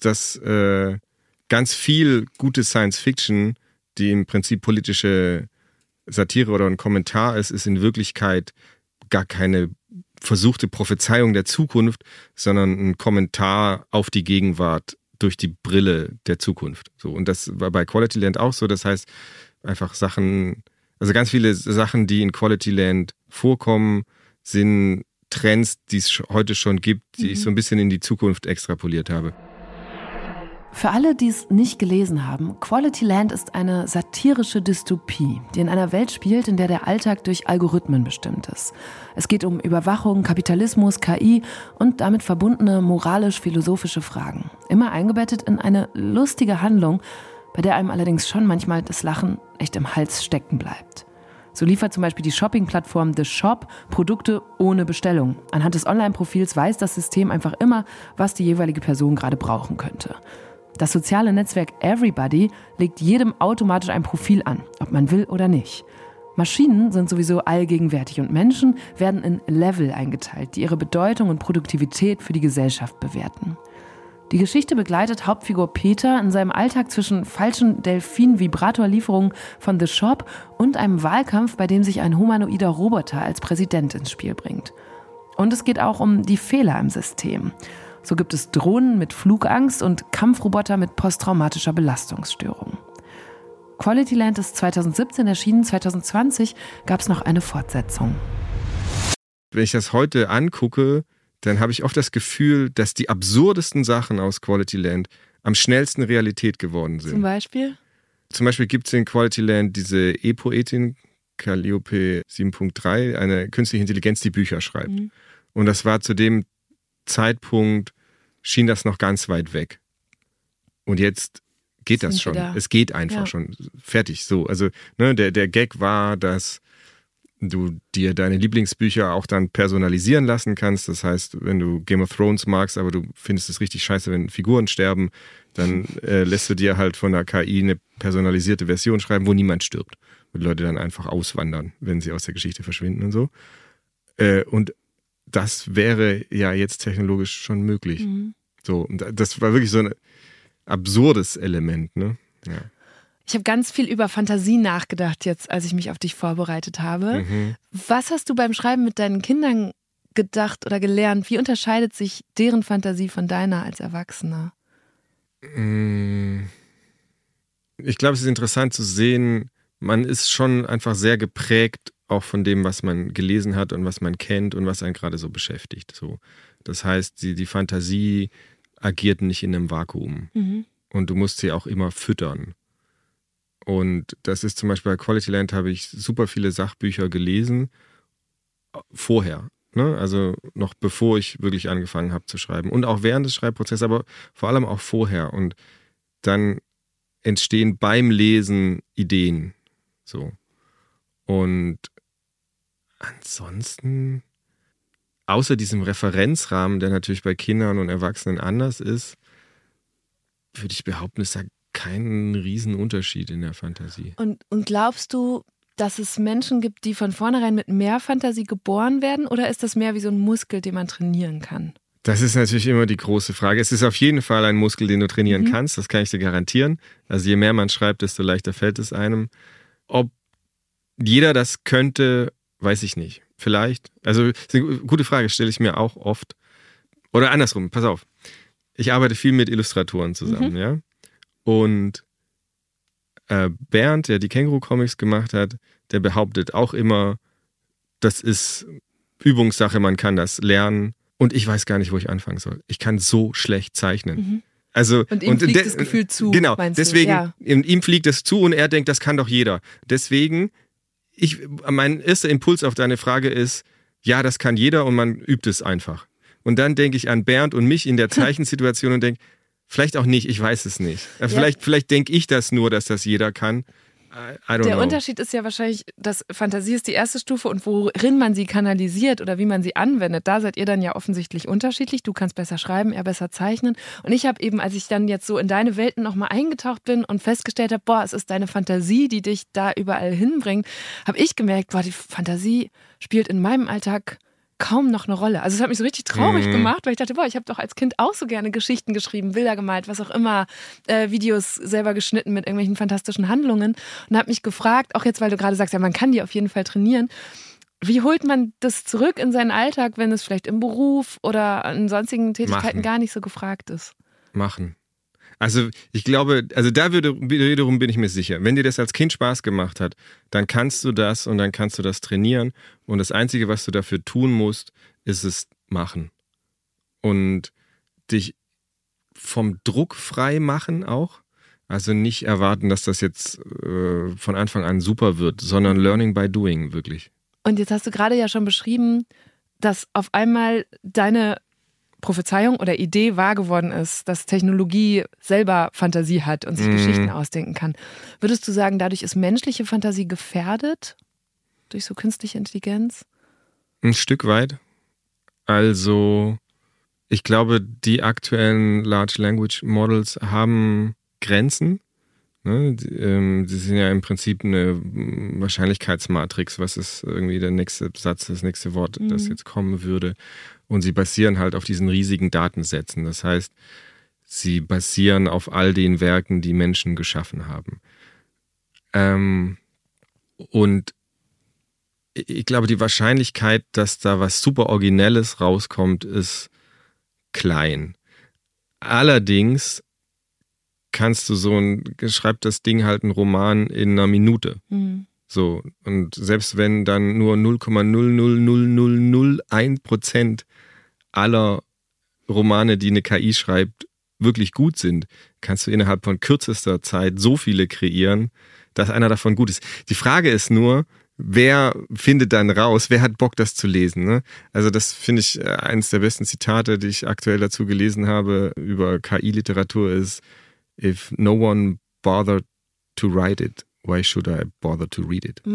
ganz viel gute Science Fiction, die im Prinzip politische Satire oder ein Kommentar ist in Wirklichkeit gar keine versuchte Prophezeiung der Zukunft, sondern ein Kommentar auf die Gegenwart durch die Brille der Zukunft. So, und das war bei Quality Land auch so. Das heißt, einfach Sachen, also ganz viele Sachen, die in Quality Land vorkommen, sind Trends, die es heute schon gibt, die ich so ein bisschen in die Zukunft extrapoliert habe. Für alle, die es nicht gelesen haben, Quality Land ist eine satirische Dystopie, die in einer Welt spielt, in der der Alltag durch Algorithmen bestimmt ist. Es geht um Überwachung, Kapitalismus, KI und damit verbundene moralisch-philosophische Fragen. Immer eingebettet in eine lustige Handlung, bei der einem allerdings schon manchmal das Lachen echt im Hals stecken bleibt. So liefert zum Beispiel die Shopping-Plattform The Shop Produkte ohne Bestellung. Anhand des Online-Profils weiß das System einfach immer, was die jeweilige Person gerade brauchen könnte. Das soziale Netzwerk Everybody legt jedem automatisch ein Profil an, ob man will oder nicht. Maschinen sind sowieso allgegenwärtig und Menschen werden in Level eingeteilt, die ihre Bedeutung und Produktivität für die Gesellschaft bewerten. Die Geschichte begleitet Hauptfigur Peter in seinem Alltag zwischen falschen Delfin-Vibrator-Lieferungen von The Shop und einem Wahlkampf, bei dem sich ein humanoider Roboter als Präsident ins Spiel bringt. Und es geht auch um die Fehler im System. So gibt es Drohnen mit Flugangst und Kampfroboter mit posttraumatischer Belastungsstörung. Quality Land ist 2017 erschienen, 2020 gab es noch eine Fortsetzung. Wenn ich das heute angucke, dann habe ich oft das Gefühl, dass die absurdesten Sachen aus Quality Land am schnellsten Realität geworden sind. Zum Beispiel? Zum Beispiel gibt es in Quality Land diese E-Poetin, Calliope 7.3, eine künstliche Intelligenz, die Bücher schreibt. Und das war zu dem Zeitpunkt, schien das noch ganz weit weg. Und jetzt geht das schon. Es geht einfach schon. Fertig. So, also der Gag war, dass du dir deine Lieblingsbücher auch dann personalisieren lassen kannst. Das heißt, wenn du Game of Thrones magst, aber du findest es richtig scheiße, wenn Figuren sterben, dann lässt du dir halt von der KI eine personalisierte Version schreiben, wo niemand stirbt. Wo die Leute dann einfach auswandern, wenn sie aus der Geschichte verschwinden und so. Und das wäre ja jetzt technologisch schon möglich. So, und das war wirklich so ein absurdes Element, ne? Ja. Ich habe ganz viel über Fantasie nachgedacht jetzt, als ich mich auf dich vorbereitet habe. Was hast du beim Schreiben mit deinen Kindern gedacht oder gelernt? Wie unterscheidet sich deren Fantasie von deiner als Erwachsener? Ich glaube, es ist interessant zu sehen, man ist schon einfach sehr geprägt auch von dem, was man gelesen hat und was man kennt und was einen gerade so beschäftigt. So. Das heißt, die Fantasie agiert nicht in einem Vakuum. Und du musst sie auch immer füttern. Und das ist zum Beispiel bei Quality Land habe ich super viele Sachbücher gelesen, vorher. Ne? Also noch bevor ich wirklich angefangen habe zu schreiben. Und auch während des Schreibprozesses, aber vor allem auch vorher. Und dann entstehen beim Lesen Ideen. So. Und ansonsten, außer diesem Referenzrahmen, der natürlich bei Kindern und Erwachsenen anders ist, würde ich behaupten, es ist da keinen riesen Unterschied in der Fantasie. Und glaubst du, dass es Menschen gibt, die von vornherein mit mehr Fantasie geboren werden? Oder ist das mehr wie so ein Muskel, den man trainieren kann? Das ist natürlich immer die große Frage. Es ist auf jeden Fall ein Muskel, den du trainieren kannst, das kann ich dir garantieren. Also je mehr man schreibt, desto leichter fällt es einem. Ob jeder das könnte, weiß ich nicht. Vielleicht. Also ist eine gute Frage, stelle ich mir auch oft. Oder andersrum, pass auf. Ich arbeite viel mit Illustratoren zusammen, ja. Und Bernd, der die Känguru-Comics gemacht hat, der behauptet auch immer, das ist Übungssache, man kann das lernen. Und ich weiß gar nicht, wo ich anfangen soll. Ich kann so schlecht zeichnen. Also, und ihm fliegt das Gefühl zu, genau, meinst deswegen, du? Ja. Ihm fliegt es zu und er denkt, das kann doch jeder. Deswegen, mein erster Impuls auf deine Frage ist, ja, das kann jeder und man übt es einfach. Und dann denke ich an Bernd und mich in der Zeichensituation und denke, vielleicht auch nicht, ich weiß es nicht. Vielleicht denke ich das nur, dass das jeder kann. I don't Der know. Unterschied ist ja wahrscheinlich, dass Fantasie ist die erste Stufe und worin man sie kanalisiert oder wie man sie anwendet, da seid ihr dann ja offensichtlich unterschiedlich. Du kannst besser schreiben, er besser zeichnen. Und ich habe eben, als ich dann jetzt so in deine Welten nochmal eingetaucht bin und festgestellt habe, boah, es ist deine Fantasie, die dich da überall hinbringt, habe ich gemerkt, boah, die Fantasie spielt in meinem Alltag kaum noch eine Rolle. Also es hat mich so richtig traurig gemacht, weil ich dachte, boah, ich habe doch als Kind auch so gerne Geschichten geschrieben, Bilder gemalt, was auch immer, Videos selber geschnitten mit irgendwelchen fantastischen Handlungen und habe mich gefragt, auch jetzt, weil du gerade sagst, ja, man kann die auf jeden Fall trainieren, wie holt man das zurück in seinen Alltag, wenn es vielleicht im Beruf oder in sonstigen Tätigkeiten gar nicht so gefragt ist? Machen. Also ich glaube, also da wiederum bin ich mir sicher, wenn dir das als Kind Spaß gemacht hat, dann kannst du das und dann kannst du das trainieren und das Einzige, was du dafür tun musst, ist es machen und dich vom Druck frei machen auch, also nicht erwarten, dass das jetzt von Anfang an super wird, sondern learning by doing, wirklich. Und jetzt hast du gerade ja schon beschrieben, dass auf einmal deine Prophezeiung oder Idee wahr geworden ist, dass Technologie selber Fantasie hat und sich Geschichten ausdenken kann. Würdest du sagen, dadurch ist menschliche Fantasie gefährdet? Durch so künstliche Intelligenz? Ein Stück weit. Also, ich glaube, die aktuellen Large Language Models haben Grenzen. Ne? Sie sind ja im Prinzip eine Wahrscheinlichkeitsmatrix, was ist irgendwie der nächste Satz, das nächste Wort, das jetzt kommen würde. Und sie basieren halt auf diesen riesigen Datensätzen. Das heißt, sie basieren auf all den Werken, die Menschen geschaffen haben. Und ich glaube, die Wahrscheinlichkeit, dass da was super Originelles rauskommt, ist klein. Allerdings kannst du schreibt das Ding halt einen Roman in einer Minute. So, und selbst wenn dann nur 0,00001% aller Romane, die eine KI schreibt, wirklich gut sind, kannst du innerhalb von kürzester Zeit so viele kreieren, dass einer davon gut ist. Die Frage ist nur, wer findet dann raus, wer hat Bock, das zu lesen? Ne? Also das finde ich eines der besten Zitate, die ich aktuell dazu gelesen habe über KI-Literatur ist, if no one bothered to write it, why should I bother to read it?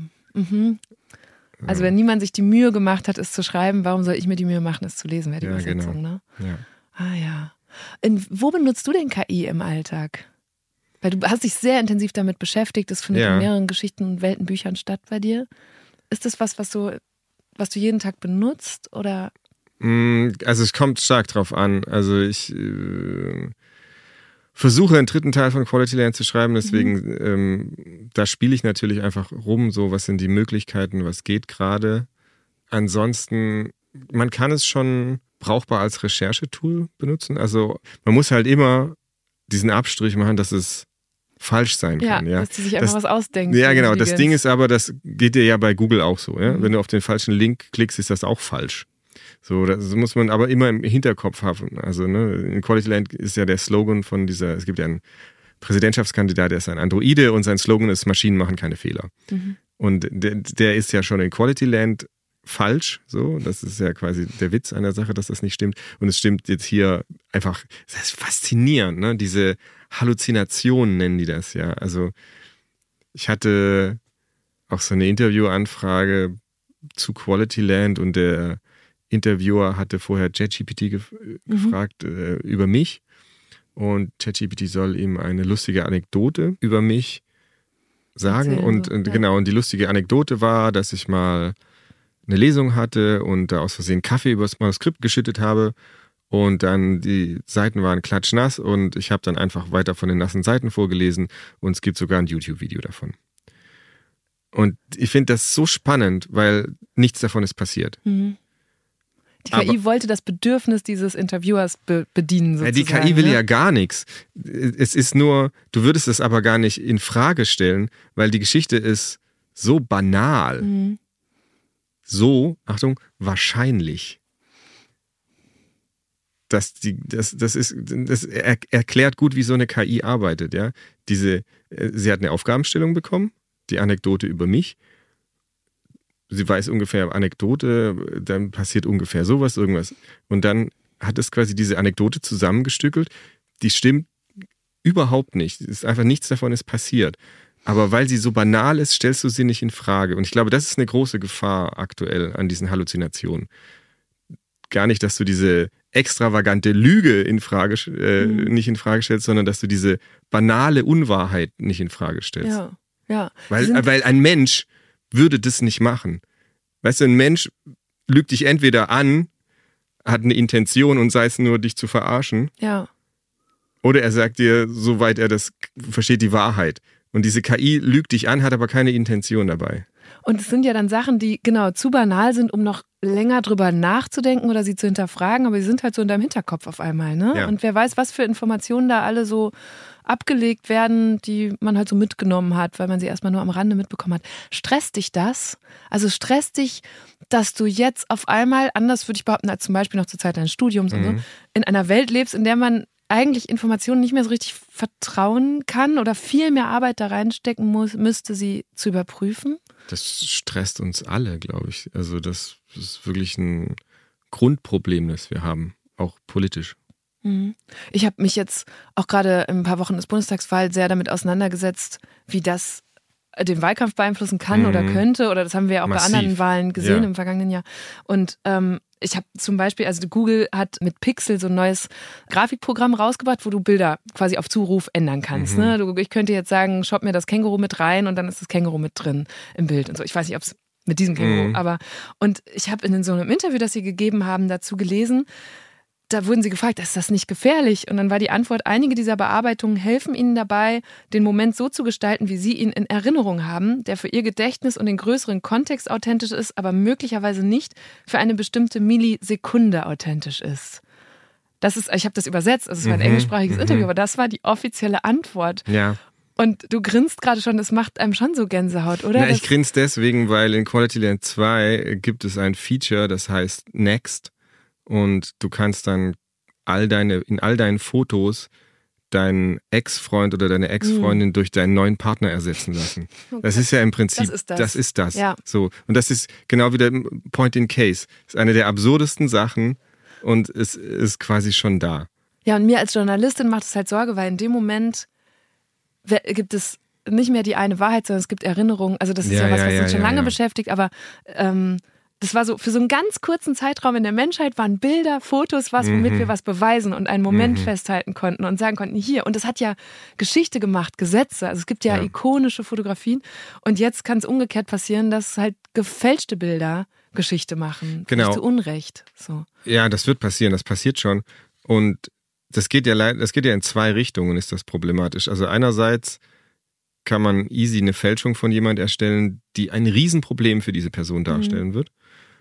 Also wenn niemand sich die Mühe gemacht hat, es zu schreiben, warum soll ich mir die Mühe machen, es zu lesen, wäre die Übersetzung, genau. Ne? Ja. Ah ja. Wo benutzt du denn KI im Alltag? Weil du hast dich sehr intensiv damit beschäftigt, das findet in mehreren Geschichten- und Weltenbüchern statt bei dir. Ist das was du jeden Tag benutzt, oder? Also es kommt stark drauf an. Also ich versuche einen dritten Teil von Quality Land zu schreiben, deswegen da spiele ich natürlich einfach rum, so was sind die Möglichkeiten, was geht gerade. Ansonsten, man kann es schon brauchbar als Recherchetool benutzen. Also man muss halt immer diesen Abstrich machen, dass es falsch sein kann. Ja, dass die sich einfach was ausdenken. Ja, genau. Das Ding ist aber, das geht dir ja bei Google auch so. Ja? Wenn du auf den falschen Link klickst, ist das auch falsch. So, das muss man aber immer im Hinterkopf haben. Also in Quality Land ist ja der Slogan von es gibt ja einen Präsidentschaftskandidat, der ist ein Androide und sein Slogan ist, Maschinen machen keine Fehler. Und der ist ja schon in Quality Land falsch, so, das ist ja quasi der Witz an der Sache, dass das nicht stimmt. Und es stimmt jetzt hier einfach, das ist faszinierend, ne? Diese Halluzinationen nennen die das ja. Also ich hatte auch so eine Interviewanfrage zu Quality Land und der Interviewer hatte vorher ChatGPT gefragt über mich und ChatGPT soll ihm eine lustige Anekdote über mich sagen. Genau, und die lustige Anekdote war, dass ich mal eine Lesung hatte und da aus Versehen Kaffee übers Manuskript geschüttet habe und dann die Seiten waren klatschnass und ich habe dann einfach weiter von den nassen Seiten vorgelesen und es gibt sogar ein YouTube-Video davon. Und ich finde das so spannend, weil nichts davon ist passiert. Die KI wollte das Bedürfnis dieses Interviewers bedienen sozusagen. Die KI will ja gar nichts. Es ist nur, du würdest es aber gar nicht in Frage stellen, weil die Geschichte ist so banal. So, Achtung, wahrscheinlich. Das erklärt gut, wie so eine KI arbeitet, ja. Sie hat eine Aufgabenstellung bekommen, die Anekdote über mich. Sie weiß ungefähr Anekdote, dann passiert ungefähr sowas, irgendwas. Und dann hat es quasi diese Anekdote zusammengestückelt, die stimmt überhaupt nicht. Es ist einfach nichts davon ist passiert. Aber weil sie so banal ist, stellst du sie nicht in Frage. Und ich glaube, das ist eine große Gefahr aktuell an diesen Halluzinationen. Gar nicht, dass du diese extravagante Lüge nicht in Frage stellst, sondern dass du diese banale Unwahrheit nicht in Frage stellst. Ja. Weil ein Mensch würde das nicht machen. Weißt du, ein Mensch lügt dich entweder an, hat eine Intention und sei es nur, dich zu verarschen. Ja. Oder er sagt dir, soweit er das versteht, die Wahrheit. Und diese KI lügt dich an, hat aber keine Intention dabei. Und es sind ja dann Sachen, die genau zu banal sind, um noch länger drüber nachzudenken oder sie zu hinterfragen, aber sie sind halt so in deinem Hinterkopf auf einmal, ne? Ja. Und wer weiß, was für Informationen da alle so abgelegt werden, die man halt so mitgenommen hat, weil man sie erstmal nur am Rande mitbekommen hat. Stresst dich das? Also stresst dich, dass du jetzt auf einmal, anders würde ich behaupten, als zum Beispiel noch zur Zeit deines Studiums und so, in einer Welt lebst, in der man eigentlich Informationen nicht mehr so richtig vertrauen kann oder viel mehr Arbeit da reinstecken müsste, sie zu überprüfen? Das stresst uns alle, glaube ich. Also das ist wirklich ein Grundproblem, das wir haben, auch politisch. Ich habe mich jetzt auch gerade in ein paar Wochen des Bundestagswahl sehr damit auseinandergesetzt, wie das den Wahlkampf beeinflussen kann oder könnte. Oder das haben wir auch Massiv. bei anderen Wahlen gesehen im vergangenen Jahr. Und ich habe zum Beispiel, also Google hat mit Pixel so ein neues Grafikprogramm rausgebracht, wo du Bilder quasi auf Zuruf ändern kannst. Ne? Ich könnte jetzt sagen, shop mir das Känguru mit rein und dann ist das Känguru mit drin im Bild und so. Ich weiß nicht, ob es mit diesem Känguru, aber und ich habe in so einem Interview, das sie gegeben haben, dazu gelesen, da wurden sie gefragt, ist das nicht gefährlich? Und dann war die Antwort, einige dieser Bearbeitungen helfen ihnen dabei, den Moment so zu gestalten, wie sie ihn in Erinnerung haben, der für ihr Gedächtnis und den größeren Kontext authentisch ist, aber möglicherweise nicht für eine bestimmte Millisekunde authentisch ist. Das ist, ich habe das übersetzt, also es war ein englischsprachiges Interview, aber das war die offizielle Antwort. Ja. Und du grinst gerade schon, das macht einem schon so Gänsehaut, oder? Ja, ich grinse deswegen, weil in Quality Land 2 gibt es ein Feature, das heißt Next. Und du kannst dann in all deinen Fotos deinen Ex-Freund oder deine Ex-Freundin durch deinen neuen Partner ersetzen lassen. Okay. Das ist ja im Prinzip, das ist das. Ja. So. Und das ist genau wie der Point in Case. Das ist eine der absurdesten Sachen und es ist quasi schon da. Ja, und mir als Journalistin macht es halt Sorge, weil in dem Moment gibt es nicht mehr die eine Wahrheit, sondern es gibt Erinnerungen. Also das ist was uns schon lange beschäftigt, aber das war so, für so einen ganz kurzen Zeitraum in der Menschheit waren Bilder, Fotos, womit wir was beweisen und einen Moment festhalten konnten und sagen konnten, hier. Und das hat ja Geschichte gemacht, Gesetze. Also es gibt ja ikonische Fotografien. Und jetzt kann es umgekehrt passieren, dass halt gefälschte Bilder Geschichte machen. Genau. Zu Unrecht. So. Ja, das wird passieren, das passiert schon. Und das geht ja in zwei Richtungen, ist das problematisch. Also einerseits kann man easy eine Fälschung von jemand erstellen, die ein Riesenproblem für diese Person darstellen wird.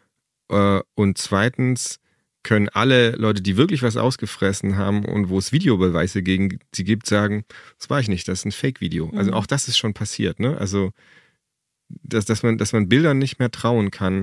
Und zweitens können alle Leute, die wirklich was ausgefressen haben und wo es Videobeweise gegen sie gibt, sagen, das war ich nicht, das ist ein Fake-Video. Also auch das ist schon passiert, ne? Also dass man Bildern nicht mehr trauen kann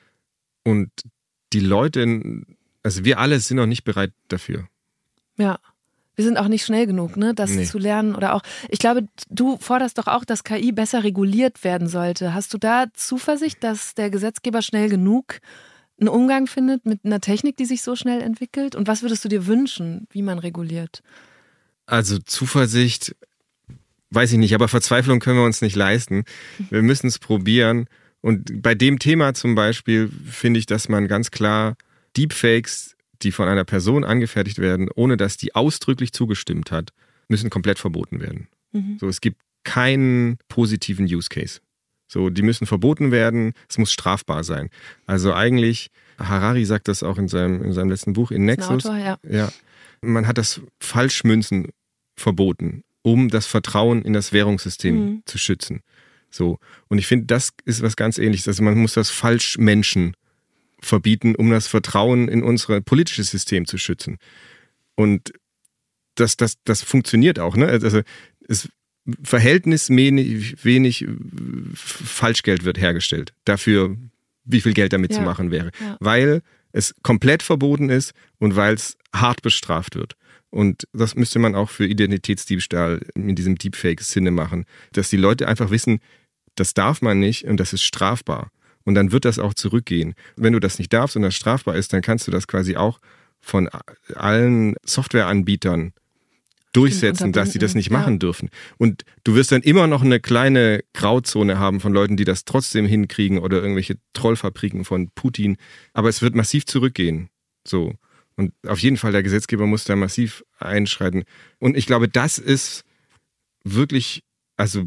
und die Leute, also wir alle sind noch nicht bereit dafür. Ja. Wir sind auch nicht schnell genug, ne, das zu lernen oder auch, ich glaube, du forderst doch auch, dass KI besser reguliert werden sollte. Hast du da Zuversicht, dass der Gesetzgeber schnell genug einen Umgang findet mit einer Technik, die sich so schnell entwickelt? Und was würdest du dir wünschen, wie man reguliert? Also Zuversicht, weiß ich nicht, aber Verzweiflung können wir uns nicht leisten. Wir müssen es probieren. Und bei dem Thema zum Beispiel finde ich, dass man ganz klar Deepfakes, die von einer Person angefertigt werden, ohne dass die ausdrücklich zugestimmt hat, müssen komplett verboten werden. So, es gibt keinen positiven Use Case. So, die müssen verboten werden, es muss strafbar sein. Also eigentlich, Harari sagt das auch in seinem letzten Buch, in Nexus. Autor, ja. Man hat das Falschmünzen verboten, um das Vertrauen in das Währungssystem zu schützen. So. Und ich finde, das ist was ganz Ähnliches. Also man muss das Falschmenschen verbieten, um das Vertrauen in unser politisches System zu schützen. Und das funktioniert auch, ne? Also es verhältnismäßig wenig Falschgeld wird hergestellt. Dafür, wie viel Geld damit zu machen wäre. Ja. Weil es komplett verboten ist und weil es hart bestraft wird. Und das müsste man auch für Identitätsdiebstahl in diesem Deepfake-Sinne machen. Dass die Leute einfach wissen, das darf man nicht und das ist strafbar. Und dann wird das auch zurückgehen. Wenn du das nicht darfst und das strafbar ist, dann kannst du das quasi auch von allen Softwareanbietern durchsetzen, dass die das nicht machen dürfen. Und du wirst dann immer noch eine kleine Grauzone haben von Leuten, die das trotzdem hinkriegen oder irgendwelche Trollfabriken von Putin. Aber es wird massiv zurückgehen. So. Und auf jeden Fall, der Gesetzgeber muss da massiv einschreiten. Und ich glaube, das ist wirklich, also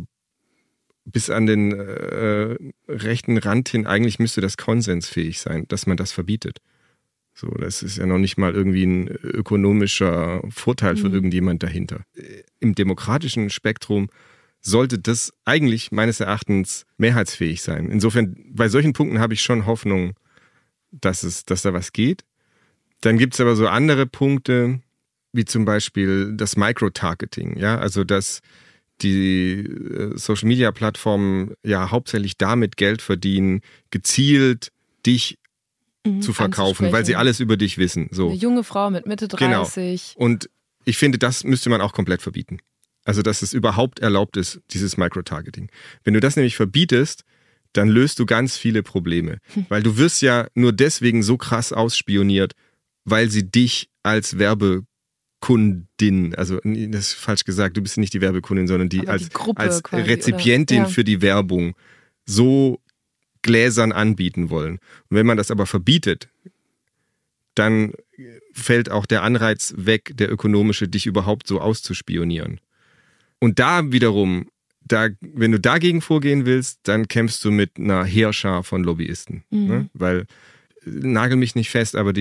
bis an den rechten Rand hin, eigentlich müsste das konsensfähig sein, dass man das verbietet. So, das ist ja noch nicht mal irgendwie ein ökonomischer Vorteil für irgendjemand dahinter. Im demokratischen Spektrum sollte das eigentlich meines Erachtens mehrheitsfähig sein. Insofern, bei solchen Punkten habe ich schon Hoffnung, dass da was geht. Dann gibt es aber so andere Punkte, wie zum Beispiel das Microtargeting, ja, also dass die Social-Media-Plattformen ja hauptsächlich damit Geld verdienen, gezielt dich zu verkaufen, weil sie alles über dich wissen. So. Eine junge Frau mit Mitte 30. Genau. Und ich finde, das müsste man auch komplett verbieten. Also, dass es überhaupt erlaubt ist, dieses Microtargeting. Wenn du das nämlich verbietest, dann löst du ganz viele Probleme. Weil du wirst ja nur deswegen so krass ausspioniert, weil sie dich als Werbekundin, also das ist falsch gesagt, du bist nicht die Werbekundin, sondern die als quasi, Rezipientin für die Werbung so gläsern anbieten wollen. Und wenn man das aber verbietet, dann fällt auch der Anreiz weg, der ökonomische, dich überhaupt so auszuspionieren. Und da wiederum, wenn du dagegen vorgehen willst, dann kämpfst du mit einer Heerschar von Lobbyisten. Ne? Weil, nagel mich nicht fest, aber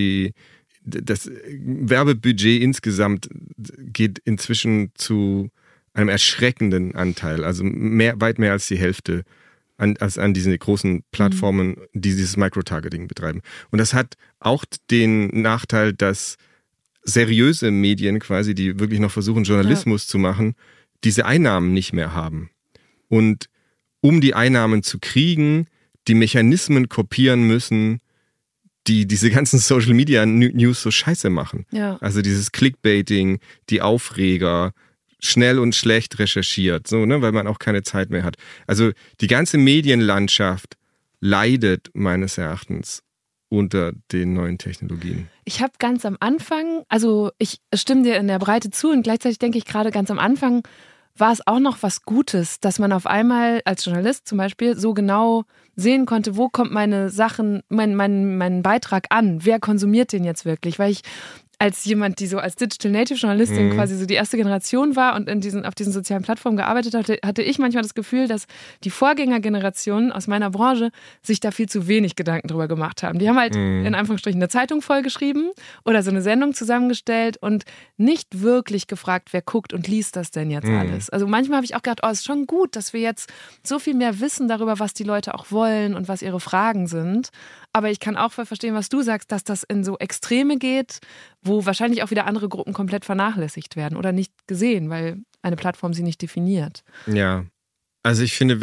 das Werbebudget insgesamt geht inzwischen zu einem erschreckenden Anteil, also weit mehr als die Hälfte an diese großen Plattformen, die dieses Microtargeting betreiben. Und das hat auch den Nachteil, dass seriöse Medien quasi, die wirklich noch versuchen, Journalismus zu machen, diese Einnahmen nicht mehr haben. Und um die Einnahmen zu kriegen, die Mechanismen kopieren müssen, die diese ganzen Social-Media-News so scheiße machen. Ja. Also dieses Clickbaiting, die Aufreger, schnell und schlecht recherchiert, so, ne, weil man auch keine Zeit mehr hat. Also die ganze Medienlandschaft leidet meines Erachtens unter den neuen Technologien. Ich habe ganz am Anfang, also ich stimme dir in der Breite zu und gleichzeitig denke ich gerade ganz am Anfang, war es auch noch was Gutes, dass man auf einmal als Journalist zum Beispiel so genau sehen konnte, wo kommt meine Sachen, mein Beitrag an, wer konsumiert den jetzt wirklich, weil ich als jemand, die so als Digital Native Journalistin quasi so die erste Generation war und auf diesen sozialen Plattformen gearbeitet hatte ich manchmal das Gefühl, dass die Vorgängergenerationen aus meiner Branche sich da viel zu wenig Gedanken drüber gemacht haben. Die haben halt in Anführungsstrichen eine Zeitung vollgeschrieben oder so eine Sendung zusammengestellt und nicht wirklich gefragt, wer guckt und liest das denn jetzt alles. Also manchmal habe ich auch gedacht, es ist schon gut, dass wir jetzt so viel mehr wissen darüber, was die Leute auch wollen und was ihre Fragen sind. Aber ich kann auch verstehen, was du sagst, dass das in so Extreme geht, wo wahrscheinlich auch wieder andere Gruppen komplett vernachlässigt werden oder nicht gesehen, weil eine Plattform sie nicht definiert. Ja, also ich finde,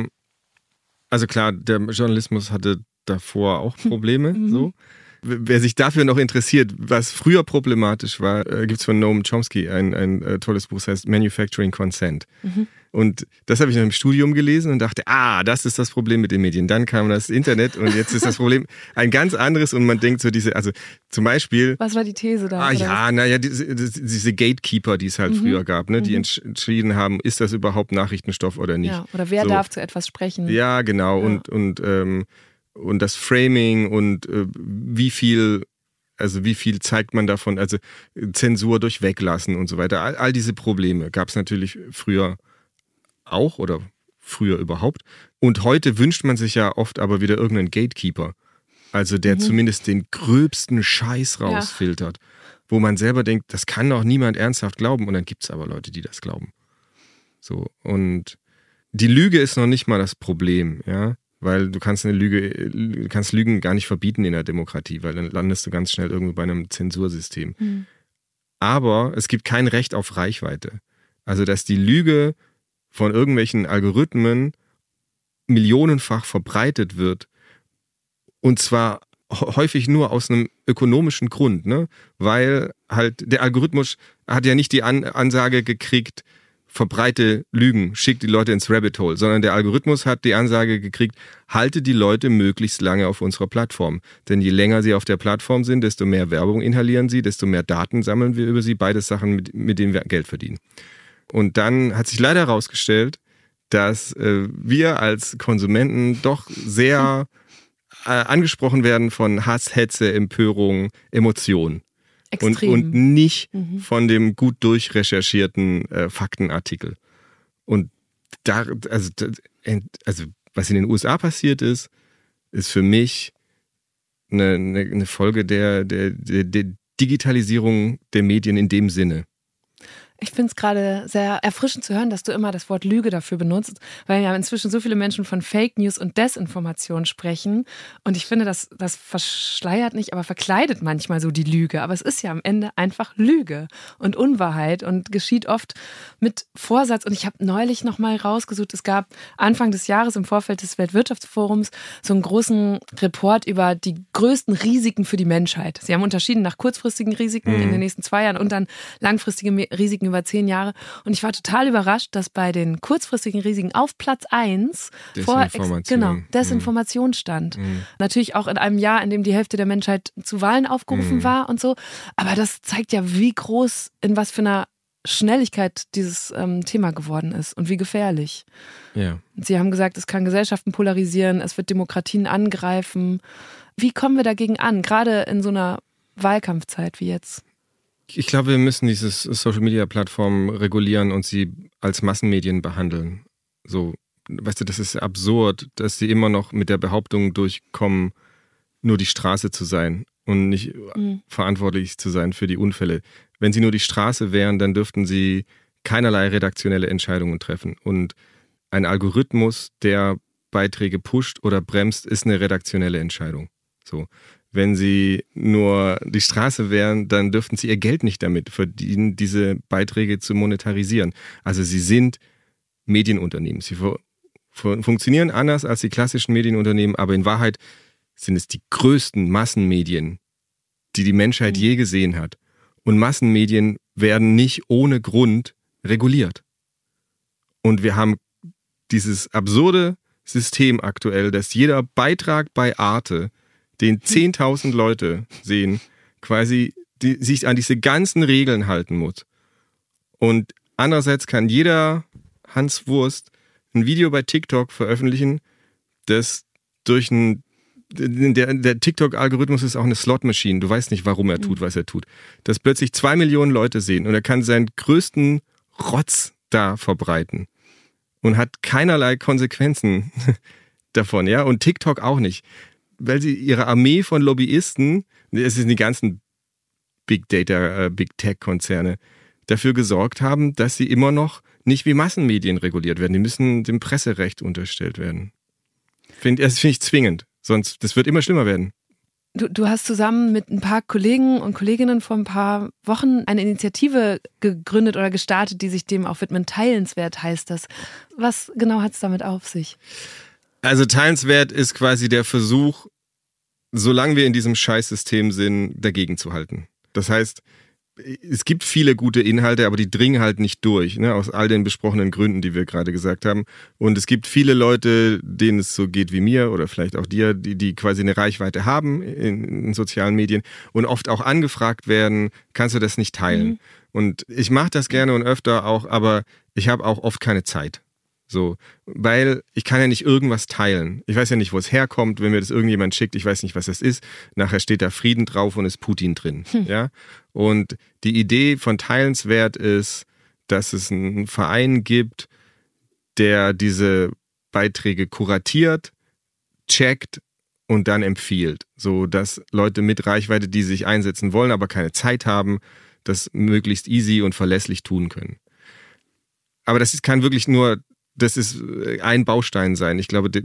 also klar, der Journalismus hatte davor auch Probleme, so. Wer sich dafür noch interessiert, was früher problematisch war, gibt es von Noam Chomsky ein tolles Buch, das heißt Manufacturing Consent. Und das habe ich noch im Studium gelesen und dachte, das ist das Problem mit den Medien. Dann kam das Internet und jetzt ist das Problem ein ganz anderes und man denkt so also zum Beispiel... Was war die These da? Diese Gatekeeper, die es halt früher gab, ne, die entschieden haben, ist das überhaupt Nachrichtenstoff oder nicht. Ja, oder wer darf zu etwas sprechen. Ja, genau. Ja. Und das Framing und wie viel zeigt man davon, also Zensur durch Weglassen und so weiter. All diese Probleme gab es natürlich früher auch oder früher überhaupt. Und heute wünscht man sich ja oft aber wieder irgendeinen Gatekeeper. Also der zumindest den gröbsten Scheiß rausfiltert. Wo man selber denkt, das kann doch niemand ernsthaft glauben. Und dann gibt es aber Leute, die das glauben. So, und die Lüge ist noch nicht mal das Problem, ja. Weil du kannst Lügen gar nicht verbieten in der Demokratie, weil dann landest du ganz schnell irgendwo bei einem Zensursystem. Aber es gibt kein Recht auf Reichweite. Also, dass die Lüge von irgendwelchen Algorithmen millionenfach verbreitet wird und zwar häufig nur aus einem ökonomischen Grund, ne? Weil halt der Algorithmus hat ja nicht die Ansage gekriegt, verbreite Lügen, schick die Leute ins Rabbit Hole, sondern der Algorithmus hat die Ansage gekriegt, halte die Leute möglichst lange auf unserer Plattform. Denn je länger sie auf der Plattform sind, desto mehr Werbung inhalieren sie, desto mehr Daten sammeln wir über sie, beides Sachen, mit denen wir Geld verdienen. Und dann hat sich leider herausgestellt, dass wir als Konsumenten doch sehr angesprochen werden von Hass, Hetze, Empörung, Emotionen. Und nicht von dem gut durchrecherchierten Faktenartikel. Und also was in den USA passiert ist für mich eine Folge der Digitalisierung der Medien in dem Sinne. Ich finde es gerade sehr erfrischend zu hören, dass du immer das Wort Lüge dafür benutzt, weil ja inzwischen so viele Menschen von Fake News und Desinformation sprechen. Und ich finde, das verschleiert nicht, aber verkleidet manchmal so die Lüge. Aber es ist ja am Ende einfach Lüge und Unwahrheit und geschieht oft mit Vorsatz. Und ich habe neulich nochmal rausgesucht, es gab Anfang des Jahres im Vorfeld des Weltwirtschaftsforums so einen großen Report über die größten Risiken für die Menschheit. Sie haben unterschieden nach kurzfristigen Risiken in den nächsten 2 Jahren und dann langfristige Risiken über 10 Jahre. Und ich war total überrascht, dass bei den kurzfristigen Risiken auf Platz 1 Desinformation stand. Natürlich auch in einem Jahr, in dem die Hälfte der Menschheit zu Wahlen aufgerufen war und so. Aber das zeigt ja, wie groß, in was für einer Schnelligkeit dieses Thema geworden ist und wie gefährlich. Ja. Sie haben gesagt, es kann Gesellschaften polarisieren, es wird Demokratien angreifen. Wie kommen wir dagegen an, gerade in so einer Wahlkampfzeit wie jetzt? Ich glaube, wir müssen diese Social-Media-Plattformen regulieren und sie als Massenmedien behandeln. So, weißt du, das ist absurd, dass sie immer noch mit der Behauptung durchkommen, nur die Straße zu sein und nicht verantwortlich zu sein für die Unfälle. Wenn sie nur die Straße wären, dann dürften sie keinerlei redaktionelle Entscheidungen treffen. Und ein Algorithmus, der Beiträge pusht oder bremst, ist eine redaktionelle Entscheidung. So. Wenn sie nur die Straße wären, dann dürften sie ihr Geld nicht damit verdienen, diese Beiträge zu monetarisieren. Also sie sind Medienunternehmen. Sie funktionieren anders als die klassischen Medienunternehmen, aber in Wahrheit sind es die größten Massenmedien, die die Menschheit je gesehen hat. Und Massenmedien werden nicht ohne Grund reguliert. Und wir haben dieses absurde System aktuell, dass jeder Beitrag bei Arte, den 10.000 Leute sehen, quasi sich an diese ganzen Regeln halten muss. Und andererseits kann jeder Hans Wurst ein Video bei TikTok veröffentlichen, das durch ein der TikTok-Algorithmus ist auch eine Slot-Machine. Du weißt nicht, warum er tut, was er tut. Dass plötzlich 2 Millionen Leute sehen und er kann seinen größten Rotz da verbreiten und hat keinerlei Konsequenzen davon, ja, und TikTok auch nicht, weil sie ihre Armee von Lobbyisten, es sind die ganzen Big Data, Big Tech Konzerne, dafür gesorgt haben, dass sie immer noch nicht wie Massenmedien reguliert werden. Die müssen dem Presserecht unterstellt werden. Das finde ich zwingend, sonst, das wird immer schlimmer werden. Du hast zusammen mit ein paar Kollegen und Kolleginnen vor ein paar Wochen eine Initiative gegründet oder gestartet, die sich dem auch widmet. Teilenswert heißt das. Was genau hat es damit auf sich? Also teilenswert ist quasi der Versuch, solange wir in diesem Scheißsystem sind, dagegen zu halten. Das heißt, es gibt viele gute Inhalte, aber die dringen halt nicht durch, ne, aus all den besprochenen Gründen, die wir gerade gesagt haben. Und es gibt viele Leute, denen es so geht wie mir oder vielleicht auch dir, die quasi eine Reichweite haben in sozialen Medien und oft auch angefragt werden, kannst du das nicht teilen? Mhm. Und ich mache das gerne und öfter auch, aber ich habe auch oft keine Zeit. So, weil ich kann ja nicht irgendwas teilen. Ich weiß ja nicht, wo es herkommt, wenn mir das irgendjemand schickt. Ich weiß nicht, was das ist. Nachher steht da Frieden drauf und ist Putin drin. Ja? Und die Idee von Teilenswert ist, dass es einen Verein gibt, der diese Beiträge kuratiert, checkt und dann empfiehlt. So, dass Leute mit Reichweite, die sich einsetzen wollen, aber keine Zeit haben, das möglichst easy und verlässlich tun können. Aber das kann wirklich nur, das ist ein Baustein sein. Ich glaube,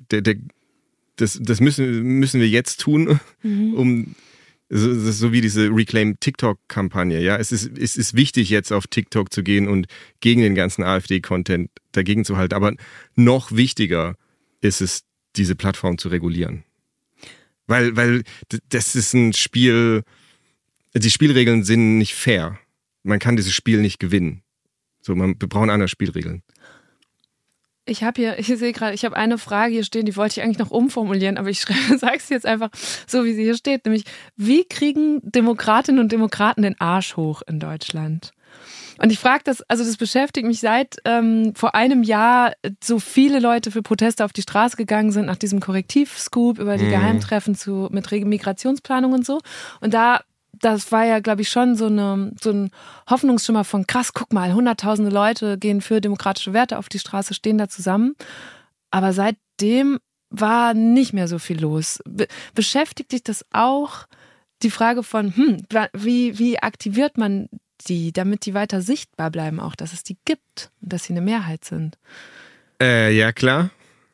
das müssen wir jetzt tun, um so wie diese Reclaim TikTok-Kampagne. Ja, es ist wichtig, jetzt auf TikTok zu gehen und gegen den ganzen AfD-Content dagegen zu halten. Aber noch wichtiger ist es, diese Plattform zu regulieren. Weil das ist ein Spiel, die Spielregeln sind nicht fair. Man kann dieses Spiel nicht gewinnen. So, wir brauchen andere Spielregeln. Ich sehe gerade, ich habe eine Frage hier stehen, die wollte ich eigentlich noch umformulieren, aber ich sage es jetzt einfach so, wie sie hier steht, nämlich, wie kriegen Demokratinnen und Demokraten den Arsch hoch in Deutschland? Und ich frage das, also das beschäftigt mich seit vor einem Jahr so viele Leute für Proteste auf die Straße gegangen sind, nach diesem Korrektivscoop über die Geheimtreffen mit Migrationsplanung und so. Und das war ja, glaube ich, schon so ein Hoffnungsschimmer von krass, guck mal, hunderttausende Leute gehen für demokratische Werte auf die Straße, stehen da zusammen. Aber seitdem war nicht mehr so viel los. Beschäftigt dich das auch, die Frage von, wie aktiviert man die, damit die weiter sichtbar bleiben auch, dass es die gibt und dass sie eine Mehrheit sind? Ja, klar.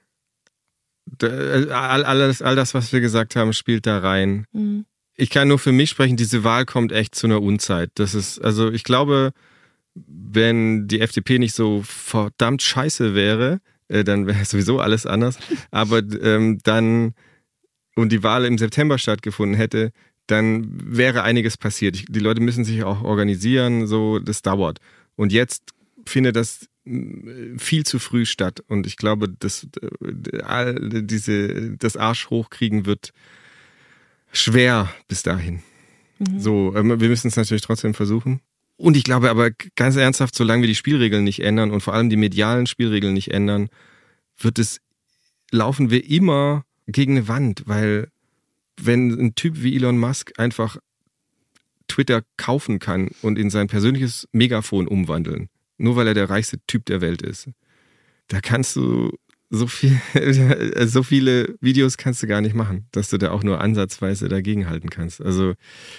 All das, was wir gesagt haben, spielt da rein. Mhm. Ich kann nur für mich sprechen, diese Wahl kommt echt zu einer Unzeit. Also ich glaube, wenn die FDP nicht so verdammt scheiße wäre, dann wäre sowieso alles anders. Aber dann, und die Wahl im September stattgefunden hätte, dann wäre einiges passiert. Die Leute müssen sich auch organisieren, so, das dauert. Und jetzt findet das viel zu früh statt. Und ich glaube, das Arsch hochkriegen wird schwer bis dahin. So, wir müssen es natürlich trotzdem versuchen. Und ich glaube aber ganz ernsthaft, solange wir die Spielregeln nicht ändern und vor allem die medialen Spielregeln nicht ändern, laufen wir immer gegen eine Wand, weil wenn ein Typ wie Elon Musk einfach Twitter kaufen kann und in sein persönliches Megafon umwandeln, nur weil er der reichste Typ der Welt ist, da kannst du so viele Videos kannst du gar nicht machen, dass du da auch nur ansatzweise dagegenhalten kannst. Also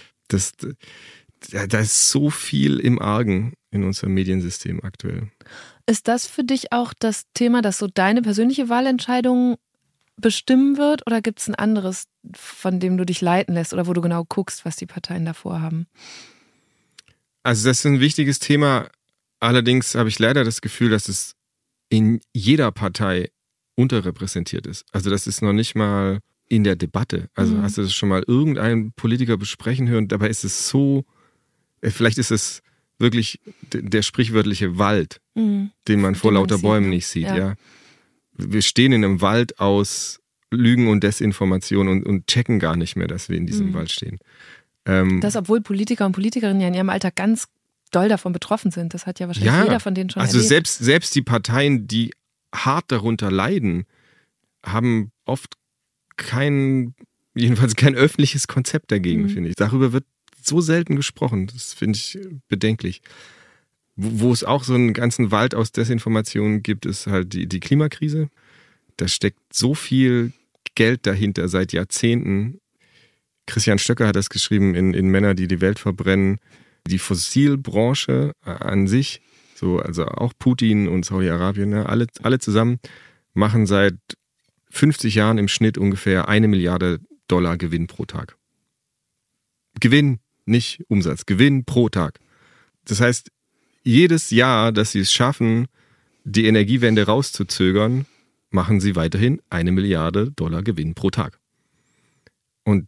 da ist so viel im Argen in unserem Mediensystem aktuell. Ist das für dich auch das Thema, das so deine persönliche Wahlentscheidung bestimmen wird? Oder gibt es ein anderes, von dem du dich leiten lässt oder wo du genau guckst, was die Parteien davor haben? Also das ist ein wichtiges Thema. Allerdings habe ich leider das Gefühl, dass es in jeder Partei unterrepräsentiert ist. Also das ist noch nicht mal in der Debatte. Also hast du das schon mal irgendeinen Politiker besprechen hören? Dabei ist es so, vielleicht ist es wirklich der sprichwörtliche Wald, den man vor lauter Bäumen nicht sieht. Ja. Wir stehen in einem Wald aus Lügen und Desinformation und checken gar nicht mehr, dass wir in diesem Wald stehen. Das, obwohl Politiker und Politikerinnen ja in ihrem Alltag ganz doll davon betroffen sind. Das hat ja wahrscheinlich jeder von denen schon erlebt. Also selbst die Parteien, die hart darunter leiden, haben oft keinen jedenfalls kein öffentliches Konzept dagegen, finde ich. Darüber wird so selten gesprochen. Das finde ich bedenklich. Wo es auch so einen ganzen Wald aus Desinformationen gibt, ist halt die Klimakrise. Da steckt so viel Geld dahinter seit Jahrzehnten. Christian Stöcker hat das geschrieben in Männer, die die Welt verbrennen. Die Fossilbranche an sich, so, also auch Putin und Saudi-Arabien, ne, alle zusammen machen seit 50 Jahren im Schnitt ungefähr 1 Milliarde Dollar Gewinn pro Tag. Gewinn, nicht Umsatz. Gewinn pro Tag. Das heißt, jedes Jahr, dass sie es schaffen, die Energiewende rauszuzögern, machen sie weiterhin 1 Milliarde Dollar Gewinn pro Tag. Und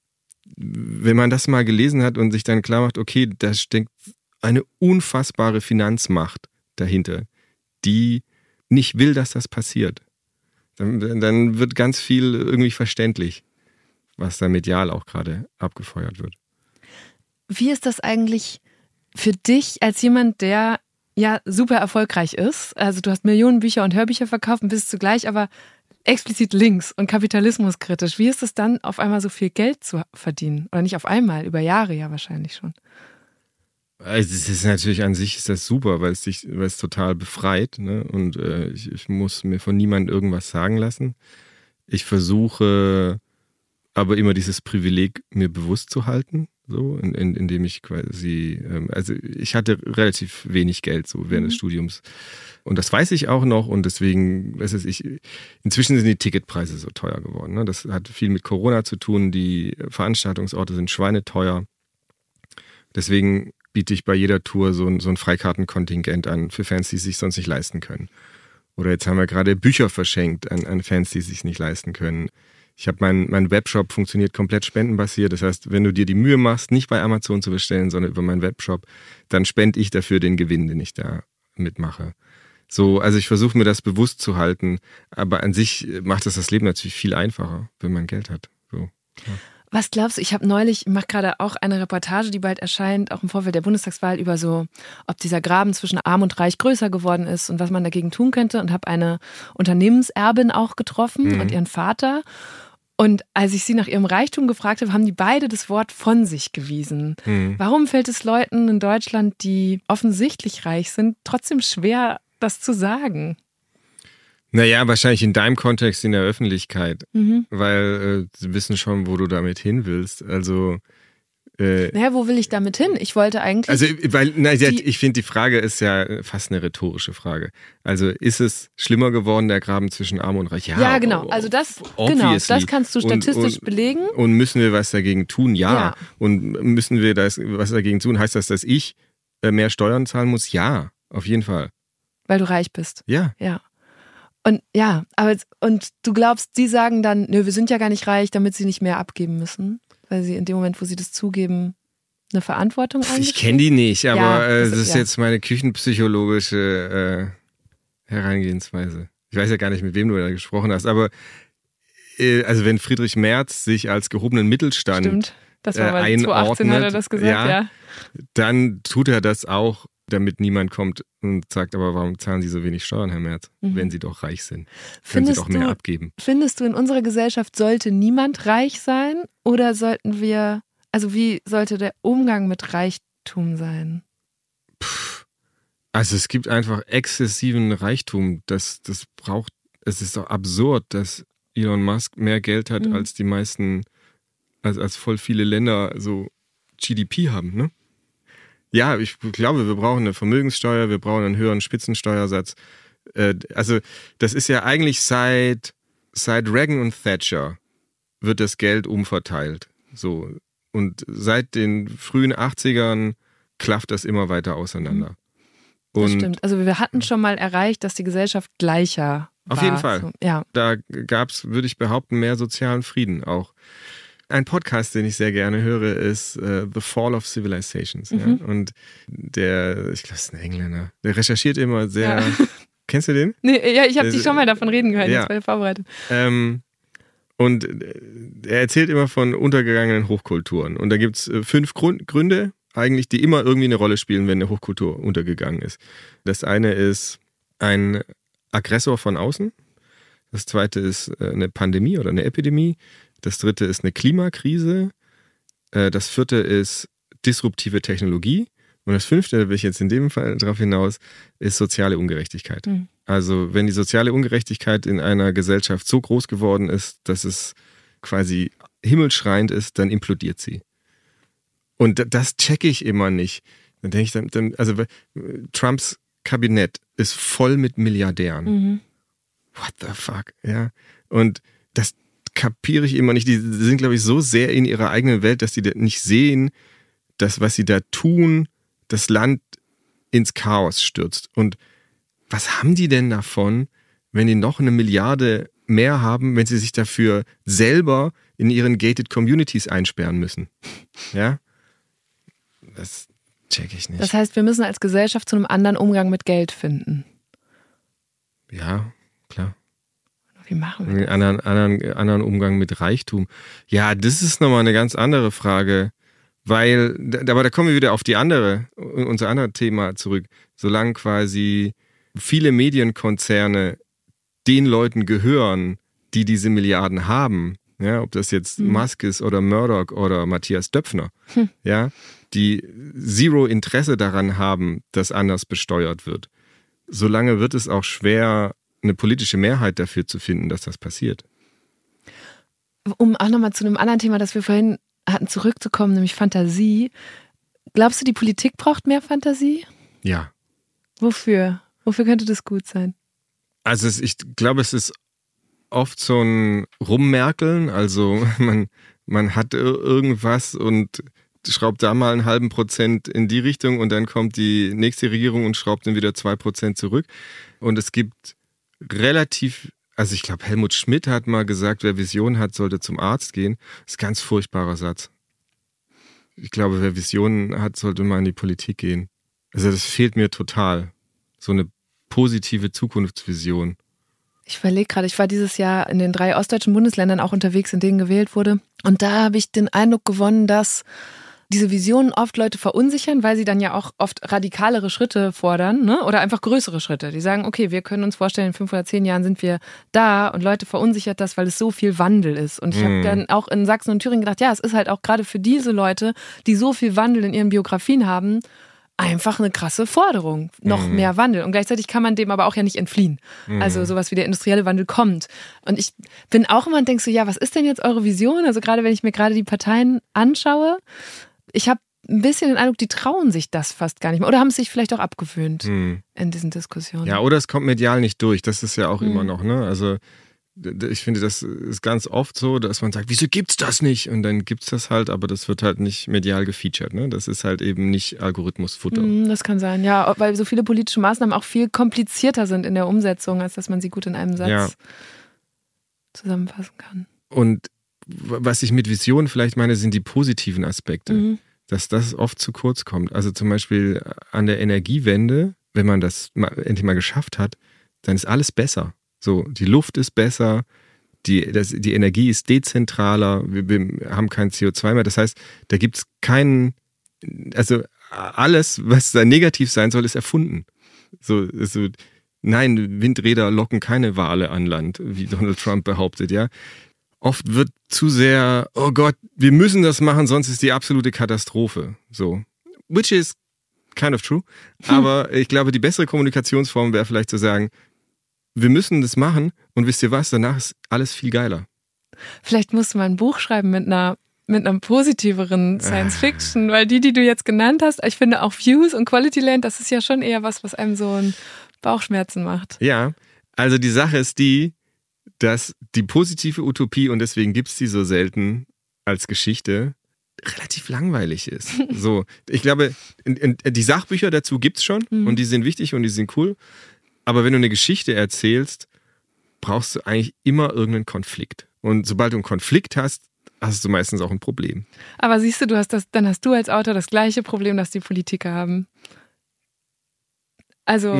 wenn man das mal gelesen hat und sich dann klar macht, okay, da steckt eine unfassbare Finanzmacht dahinter, die nicht will, dass das passiert, dann wird ganz viel irgendwie verständlich, was da medial auch gerade abgefeuert wird. Wie ist das eigentlich für dich als jemand, der ja super erfolgreich ist? Also du hast Millionen Bücher und Hörbücher verkauft und bist zugleich aber explizit links und kapitalismuskritisch. Wie ist es dann, auf einmal so viel Geld zu verdienen? Oder nicht auf einmal, über Jahre ja wahrscheinlich schon. Also es ist natürlich an sich ist das super, weil es total befreit, ne? Und ich muss mir von niemandem irgendwas sagen lassen. Ich versuche aber immer dieses Privileg mir bewusst zu halten, so indem ich quasi, also ich hatte relativ wenig Geld so während des Studiums und das weiß ich auch noch und deswegen, inzwischen sind die Ticketpreise so teuer geworden, ne? Das hat viel mit Corona zu tun, die Veranstaltungsorte sind schweineteuer, deswegen biete ich bei jeder Tour so ein Freikartenkontingent an für Fans, die es sich sonst nicht leisten können. Oder jetzt haben wir gerade Bücher verschenkt an Fans, die es sich nicht leisten können. Ich habe mein Webshop funktioniert komplett spendenbasiert. Das heißt, wenn du dir die Mühe machst, nicht bei Amazon zu bestellen, sondern über meinen Webshop, dann spende ich dafür den Gewinn, den ich da mitmache. So, also ich versuche mir das bewusst zu halten, aber an sich macht das Leben natürlich viel einfacher, wenn man Geld hat. So, klar. Was glaubst du, ich mache gerade auch eine Reportage, die bald erscheint, auch im Vorfeld der Bundestagswahl, über so, ob dieser Graben zwischen Arm und Reich größer geworden ist und was man dagegen tun könnte, und habe eine Unternehmenserbin auch getroffen und ihren Vater. Und als ich sie nach ihrem Reichtum gefragt habe, haben die beide das Wort von sich gewiesen. Warum fällt es Leuten in Deutschland, die offensichtlich reich sind, trotzdem schwer, das zu sagen? Naja, wahrscheinlich in deinem Kontext in der Öffentlichkeit, weil sie wissen schon, wo du damit hin willst. Also naja, wo will ich damit hin? Ich wollte eigentlich... Also, ich finde, die Frage ist ja fast eine rhetorische Frage. Also, ist es schlimmer geworden, der Graben zwischen Arm und Reich? Ja, genau. Also das kannst du statistisch belegen. Und müssen wir was dagegen tun? Ja. Und müssen wir was dagegen tun? Heißt das, dass ich mehr Steuern zahlen muss? Ja, auf jeden Fall. Weil du reich bist? Ja. Ja. Und ja, und du glaubst, die sagen dann, nö, wir sind ja gar nicht reich, damit sie nicht mehr abgeben müssen? Weil sie in dem Moment, wo sie das zugeben, eine Verantwortung eingestehen? Ich kenne die nicht, aber das ist jetzt meine küchenpsychologische Herangehensweise. Ich weiß ja gar nicht, mit wem du da gesprochen hast, aber also wenn Friedrich Merz sich als gehobenen Mittelstand Stimmt, das war mal 2018 hat er das gesagt, dann tut er das auch, damit niemand kommt und sagt, aber warum zahlen Sie so wenig Steuern, Herr Merz, wenn Sie doch reich sind? Können Sie doch mehr abgeben. Findest du, in unserer Gesellschaft sollte niemand reich sein? Oder wie sollte der Umgang mit Reichtum sein? Also es gibt einfach exzessiven Reichtum. Es ist doch absurd, dass Elon Musk mehr Geld hat als die meisten, als voll viele Länder so GDP haben, ne? Ja, ich glaube, wir brauchen eine Vermögenssteuer, wir brauchen einen höheren Spitzensteuersatz. Also das ist ja eigentlich seit Reagan und Thatcher wird das Geld umverteilt. So. Und seit den frühen 80ern klafft das immer weiter auseinander. Das stimmt. Also wir hatten schon mal erreicht, dass die Gesellschaft gleicher war. Auf jeden Fall. So, ja. Da gab es, würde ich behaupten, mehr sozialen Frieden auch. Ein Podcast, den ich sehr gerne höre, ist The Fall of Civilizations. Ja? Und ich glaube, es ist ein Engländer. Der recherchiert immer sehr... Ja. Kennst du den? Nee, ja, ich habe dich schon mal davon reden gehört, jetzt bei der Vorbereitung. Und er erzählt immer von untergegangenen Hochkulturen. Und da gibt es 5 Gründe, eigentlich, die immer irgendwie eine Rolle spielen, wenn eine Hochkultur untergegangen ist. Das eine ist ein Aggressor von außen. Das zweite ist eine Pandemie oder eine Epidemie. Das 3. ist eine Klimakrise. Das 4. ist disruptive Technologie. Und das 5., da will ich jetzt in dem Fall drauf hinaus, ist soziale Ungerechtigkeit. Mhm. Also wenn die soziale Ungerechtigkeit in einer Gesellschaft so groß geworden ist, dass es quasi himmelschreiend ist, dann implodiert sie. Und das checke ich immer nicht. Dann denke ich also Trumps Kabinett ist voll mit Milliardären. Mhm. What the fuck? Ja. Und das kapiere ich immer nicht. Die sind, glaube ich, so sehr in ihrer eigenen Welt, dass die nicht sehen, dass was sie da tun, das Land ins Chaos stürzt. Und was haben die denn davon, wenn die noch 1 Milliarde mehr haben, wenn sie sich dafür selber in ihren gated Communities einsperren müssen? Ja? Das check ich nicht. Das heißt, wir müssen als Gesellschaft zu einem anderen Umgang mit Geld finden. Ja, klar. Wie machen wir das? Einen anderen Umgang mit Reichtum. Ja, das ist nochmal eine ganz andere Frage. Aber da kommen wir wieder auf unser anderes Thema zurück. Solange quasi viele Medienkonzerne den Leuten gehören, die diese Milliarden haben, ja, ob das jetzt Musk ist oder Murdoch oder Matthias Döpfner, ja, die zero Interesse daran haben, dass anders besteuert wird. Solange wird es auch schwer, eine politische Mehrheit dafür zu finden, dass das passiert. Um auch nochmal zu einem anderen Thema, das wir vorhin hatten, zurückzukommen, nämlich Fantasie. Glaubst du, die Politik braucht mehr Fantasie? Ja. Wofür? Wofür könnte das gut sein? Also ich glaube, es ist oft so ein Rummerkeln. Also man hat irgendwas und schraubt da mal 0,5% in die Richtung und dann kommt die nächste Regierung und schraubt dann wieder 2% zurück. Und es gibt also ich glaube, Helmut Schmidt hat mal gesagt, wer Vision hat, sollte zum Arzt gehen. Das ist ein ganz furchtbarer Satz. Ich glaube, wer Visionen hat, sollte mal in die Politik gehen. Also das fehlt mir total. So eine positive Zukunftsvision. Ich überlege gerade, ich war dieses Jahr in den 3 ostdeutschen Bundesländern auch unterwegs, in denen gewählt wurde. Und da habe ich den Eindruck gewonnen, dass diese Visionen oft Leute verunsichern, weil sie dann ja auch oft radikalere Schritte fordern, ne? Oder einfach größere Schritte. Die sagen, okay, wir können uns vorstellen, in 5 oder 10 Jahren sind wir da und Leute verunsichert das, weil es so viel Wandel ist. Und ich habe dann auch in Sachsen und Thüringen gedacht, ja, es ist halt auch gerade für diese Leute, die so viel Wandel in ihren Biografien haben, einfach eine krasse Forderung, noch mehr Wandel. Und gleichzeitig kann man dem aber auch ja nicht entfliehen. Also sowas wie der industrielle Wandel kommt. Und ich bin auch immer und denke so, ja, was ist denn jetzt eure Vision? Also gerade wenn ich mir gerade die Parteien anschaue, ich habe ein bisschen den Eindruck, die trauen sich das fast gar nicht mehr. Oder haben es sich vielleicht auch abgewöhnt in diesen Diskussionen. Ja, oder es kommt medial nicht durch. Das ist ja auch immer noch, ne? Also ich finde, das ist ganz oft so, dass man sagt, wieso gibt's das nicht? Und dann gibt's das halt, aber das wird halt nicht medial gefeatured, ne? Das ist halt eben nicht Algorithmusfutter. Das kann sein, ja, weil so viele politische Maßnahmen auch viel komplizierter sind in der Umsetzung, als dass man sie gut in einem Satz zusammenfassen kann. Und was ich mit Vision vielleicht meine, sind die positiven Aspekte, dass das oft zu kurz kommt. Also zum Beispiel an der Energiewende, wenn man das endlich mal geschafft hat, dann ist alles besser. So, die Luft ist besser, die Energie ist dezentraler, wir haben kein CO2 mehr. Das heißt, da gibt es also alles, was da negativ sein soll, ist erfunden. Nein, Windräder locken keine Wale an Land, wie Donald Trump behauptet, ja. Oft wird zu sehr, oh Gott, wir müssen das machen, sonst ist die absolute Katastrophe. So. Which is kind of true. Aber ich glaube, die bessere Kommunikationsform wäre vielleicht zu sagen, wir müssen das machen und wisst ihr was, danach ist alles viel geiler. Vielleicht musst du mal ein Buch schreiben mit einer positiveren Science-Fiction, weil die du jetzt genannt hast, ich finde auch Views und Quality Land, das ist ja schon eher was einem so ein Bauchschmerzen macht. Ja, also die Sache ist die, dass die positive Utopie, und deswegen gibt es die so selten als Geschichte, relativ langweilig ist. So, ich glaube, die Sachbücher dazu gibt's schon und die sind wichtig und die sind cool. Aber wenn du eine Geschichte erzählst, brauchst du eigentlich immer irgendeinen Konflikt. Und sobald du einen Konflikt hast, hast du meistens auch ein Problem. Aber siehst du, dann hast du als Autor das gleiche Problem, das die Politiker haben. Also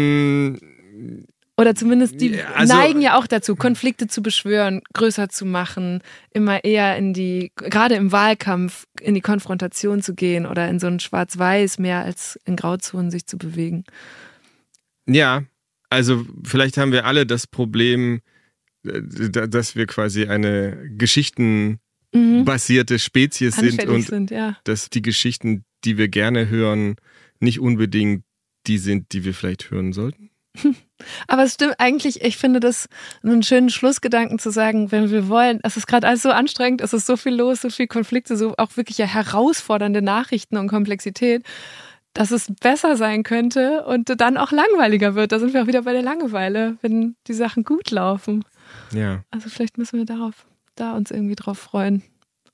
oder zumindest die neigen ja auch dazu, Konflikte zu beschwören, größer zu machen, immer eher gerade im Wahlkampf, in die Konfrontation zu gehen oder in so ein Schwarz-Weiß mehr als in Grauzonen sich zu bewegen. Ja, also vielleicht haben wir alle das Problem, dass wir quasi eine geschichtenbasierte Spezies sind und dass die Geschichten, die wir gerne hören, nicht unbedingt die sind, die wir vielleicht hören sollten. Aber es stimmt eigentlich, ich finde das einen schönen Schlussgedanken zu sagen, wenn wir wollen, es ist gerade alles so anstrengend, es ist so viel los, so viel Konflikte, so auch wirklich ja herausfordernde Nachrichten und Komplexität, dass es besser sein könnte und dann auch langweiliger wird. Da sind wir auch wieder bei der Langeweile, wenn die Sachen gut laufen. Ja. Also vielleicht müssen wir da uns irgendwie drauf freuen.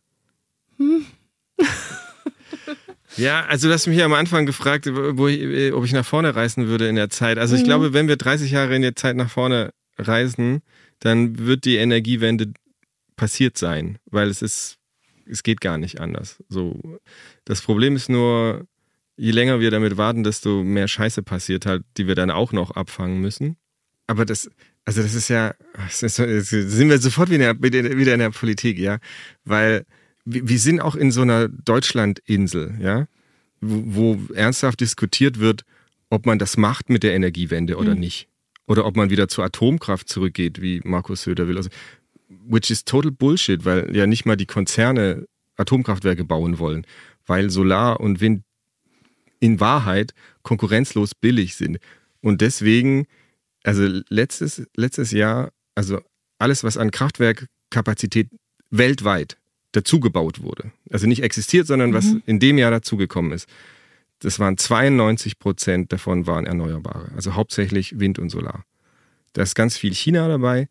Ja, also du hast mich ja am Anfang gefragt, ob ich nach vorne reisen würde in der Zeit. Also ich glaube, wenn wir 30 Jahre in der Zeit nach vorne reisen, dann wird die Energiewende passiert sein, weil es geht gar nicht anders. So, das Problem ist nur, je länger wir damit warten, desto mehr Scheiße passiert halt, die wir dann auch noch abfangen müssen. Aber das ist ja, sind wir sofort wieder in der Politik, ja, weil wir sind auch in so einer Deutschlandinsel, ja, wo ernsthaft diskutiert wird, ob man das macht mit der Energiewende oder nicht. Oder ob man wieder zur Atomkraft zurückgeht, wie Markus Söder will. Also, which is total Bullshit, weil ja nicht mal die Konzerne Atomkraftwerke bauen wollen, weil Solar und Wind in Wahrheit konkurrenzlos billig sind. Und deswegen, also letztes Jahr, also alles, was an Kraftwerkkapazität weltweit dazugebaut wurde, also nicht existiert, sondern was in dem Jahr dazugekommen ist, das waren 92% davon waren Erneuerbare, also hauptsächlich Wind und Solar. Da ist ganz viel China dabei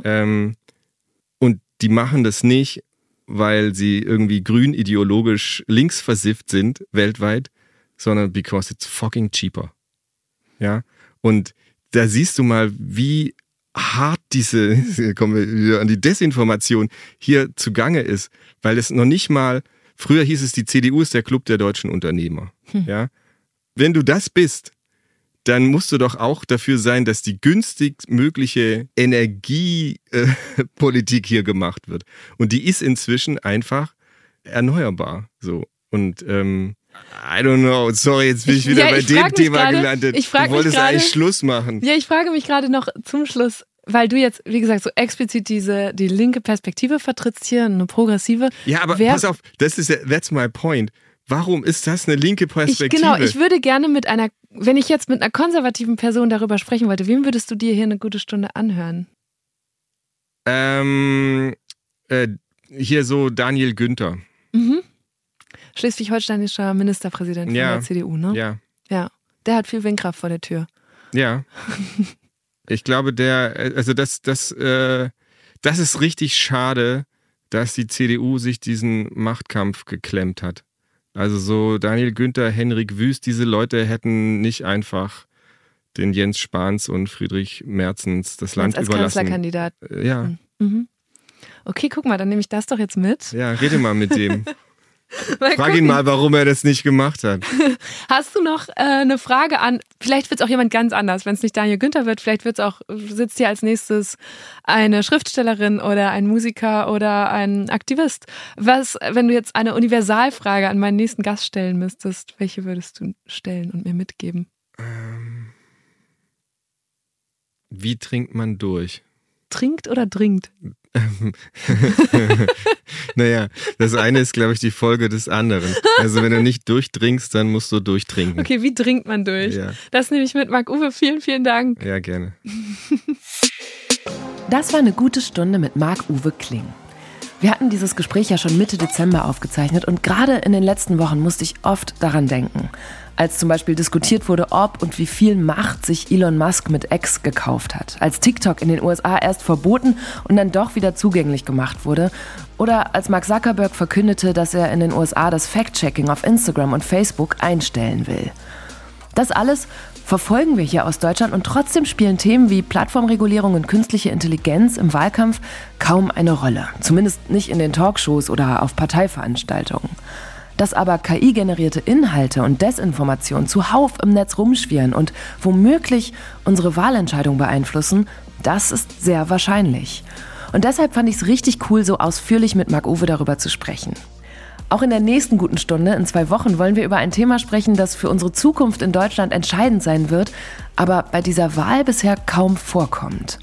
und die machen das nicht, weil sie irgendwie grün ideologisch linksversifft sind weltweit, sondern because it's fucking cheaper. Ja, und da siehst du mal, wie hart kommen wir wieder an die Desinformation hier zugange ist, weil es noch nicht mal, früher hieß es, die CDU ist der Club der deutschen Unternehmer. Ja, wenn du das bist, dann musst du doch auch dafür sein, dass die günstigst mögliche Energiepolitik hier gemacht wird. Und die ist inzwischen einfach erneuerbar. So. Und I don't know, sorry, jetzt bin ich wieder bei dem Thema gelandet. Du wolltest eigentlich Schluss machen. Ja, ich frage mich gerade noch zum Schluss, weil du jetzt, wie gesagt, so explizit die linke Perspektive vertrittst hier, eine progressive. Ja, aber pass auf, that's my point. Warum ist das eine linke Perspektive? Ich würde gerne wenn ich jetzt mit einer konservativen Person darüber sprechen wollte, wem würdest du dir hier eine gute Stunde anhören? Hier so Daniel Günther. Schleswig-holsteinischer Ministerpräsident von der CDU, ne? Ja. Ja. Der hat viel Windkraft vor der Tür. Ja. Ich glaube, das ist richtig schade, dass die CDU sich diesen Machtkampf geklemmt hat. Also so Daniel Günther, Henrik Wüst, diese Leute hätten nicht einfach den Jens Spahns und Friedrich Merzens das Land als überlassen. Als Kanzlerkandidat. Ja. Okay, guck mal, dann nehme ich das doch jetzt mit. Ja, rede mal mit dem. Frag ihn mal, warum er das nicht gemacht hat. Hast du noch eine Frage an, vielleicht wird es auch jemand ganz anders, wenn es nicht Daniel Günther wird, vielleicht sitzt hier als nächstes eine Schriftstellerin oder ein Musiker oder ein Aktivist. Wenn du jetzt eine Universalfrage an meinen nächsten Gast stellen müsstest, welche würdest du stellen und mir mitgeben? Wie trinkt man durch? Trinkt oder dringt? Naja, das eine ist, glaube ich, die Folge des anderen. Also wenn du nicht durchdringst, dann musst du durchtrinken. Okay, wie trinkt man durch? Ja. Das nehme ich mit, Marc-Uwe. Vielen, vielen Dank. Ja, gerne. Das war eine gute Stunde mit Marc-Uwe Kling. Wir hatten dieses Gespräch ja schon Mitte Dezember aufgezeichnet und gerade in den letzten Wochen musste ich oft daran denken. Als zum Beispiel diskutiert wurde, ob und wie viel Macht sich Elon Musk mit X gekauft hat. Als TikTok in den USA erst verboten und dann doch wieder zugänglich gemacht wurde. Oder als Mark Zuckerberg verkündete, dass er in den USA das Fact-Checking auf Instagram und Facebook einstellen will. Das alles verfolgen wir hier aus Deutschland und trotzdem spielen Themen wie Plattformregulierung und künstliche Intelligenz im Wahlkampf kaum eine Rolle. Zumindest nicht in den Talkshows oder auf Parteiveranstaltungen. Dass aber KI-generierte Inhalte und Desinformation zuhauf im Netz rumschwirren und womöglich unsere Wahlentscheidung beeinflussen, das ist sehr wahrscheinlich. Und deshalb fand ich es richtig cool, so ausführlich mit Marc-Uwe darüber zu sprechen. Auch in der nächsten guten Stunde, in 2 Wochen, wollen wir über ein Thema sprechen, das für unsere Zukunft in Deutschland entscheidend sein wird, aber bei dieser Wahl bisher kaum vorkommt.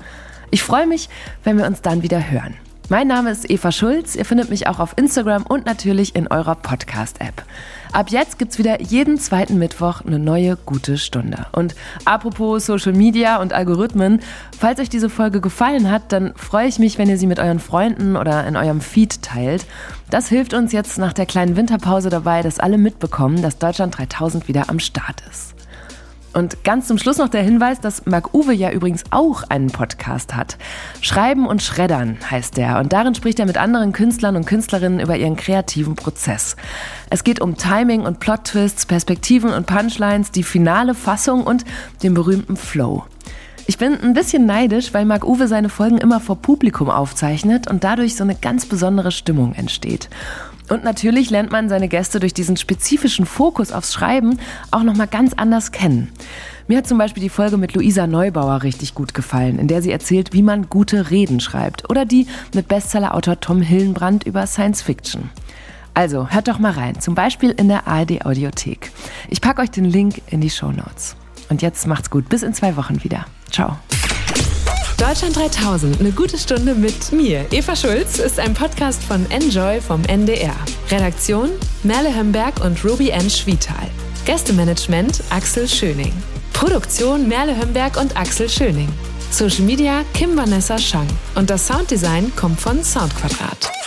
Ich freue mich, wenn wir uns dann wieder hören. Mein Name ist Eva Schulz, ihr findet mich auch auf Instagram und natürlich in eurer Podcast-App. Ab jetzt gibt's wieder jeden zweiten Mittwoch eine neue gute Stunde. Und apropos Social Media und Algorithmen, falls euch diese Folge gefallen hat, dann freue ich mich, wenn ihr sie mit euren Freunden oder in eurem Feed teilt. Das hilft uns jetzt nach der kleinen Winterpause dabei, dass alle mitbekommen, dass Deutschland 3000 wieder am Start ist. Und ganz zum Schluss noch der Hinweis, dass Marc-Uwe ja übrigens auch einen Podcast hat. Schreiben und Schreddern heißt der. Und darin spricht er mit anderen Künstlern und Künstlerinnen über ihren kreativen Prozess. Es geht um Timing und Plot-Twists, Perspektiven und Punchlines, die finale Fassung und den berühmten Flow. Ich bin ein bisschen neidisch, weil Marc-Uwe seine Folgen immer vor Publikum aufzeichnet und dadurch so eine ganz besondere Stimmung entsteht. Und natürlich lernt man seine Gäste durch diesen spezifischen Fokus aufs Schreiben auch nochmal ganz anders kennen. Mir hat zum Beispiel die Folge mit Luisa Neubauer richtig gut gefallen, in der sie erzählt, wie man gute Reden schreibt. Oder die mit Bestsellerautor Tom Hillenbrand über Science Fiction. Also, hört doch mal rein, zum Beispiel in der ARD-Audiothek. Ich packe euch den Link in die Shownotes. Und jetzt macht's gut, bis in 2 Wochen wieder. Ciao. Deutschland 3000, eine gute Stunde mit mir. Eva Schulz ist ein Podcast von Enjoy vom NDR. Redaktion Merle Hömberg und Ruby N. Schwietal. Gästemanagement Axel Schöning. Produktion Merle Hömberg und Axel Schöning. Social Media Kim Vanessa Schang. Und das Sounddesign kommt von Soundquadrat.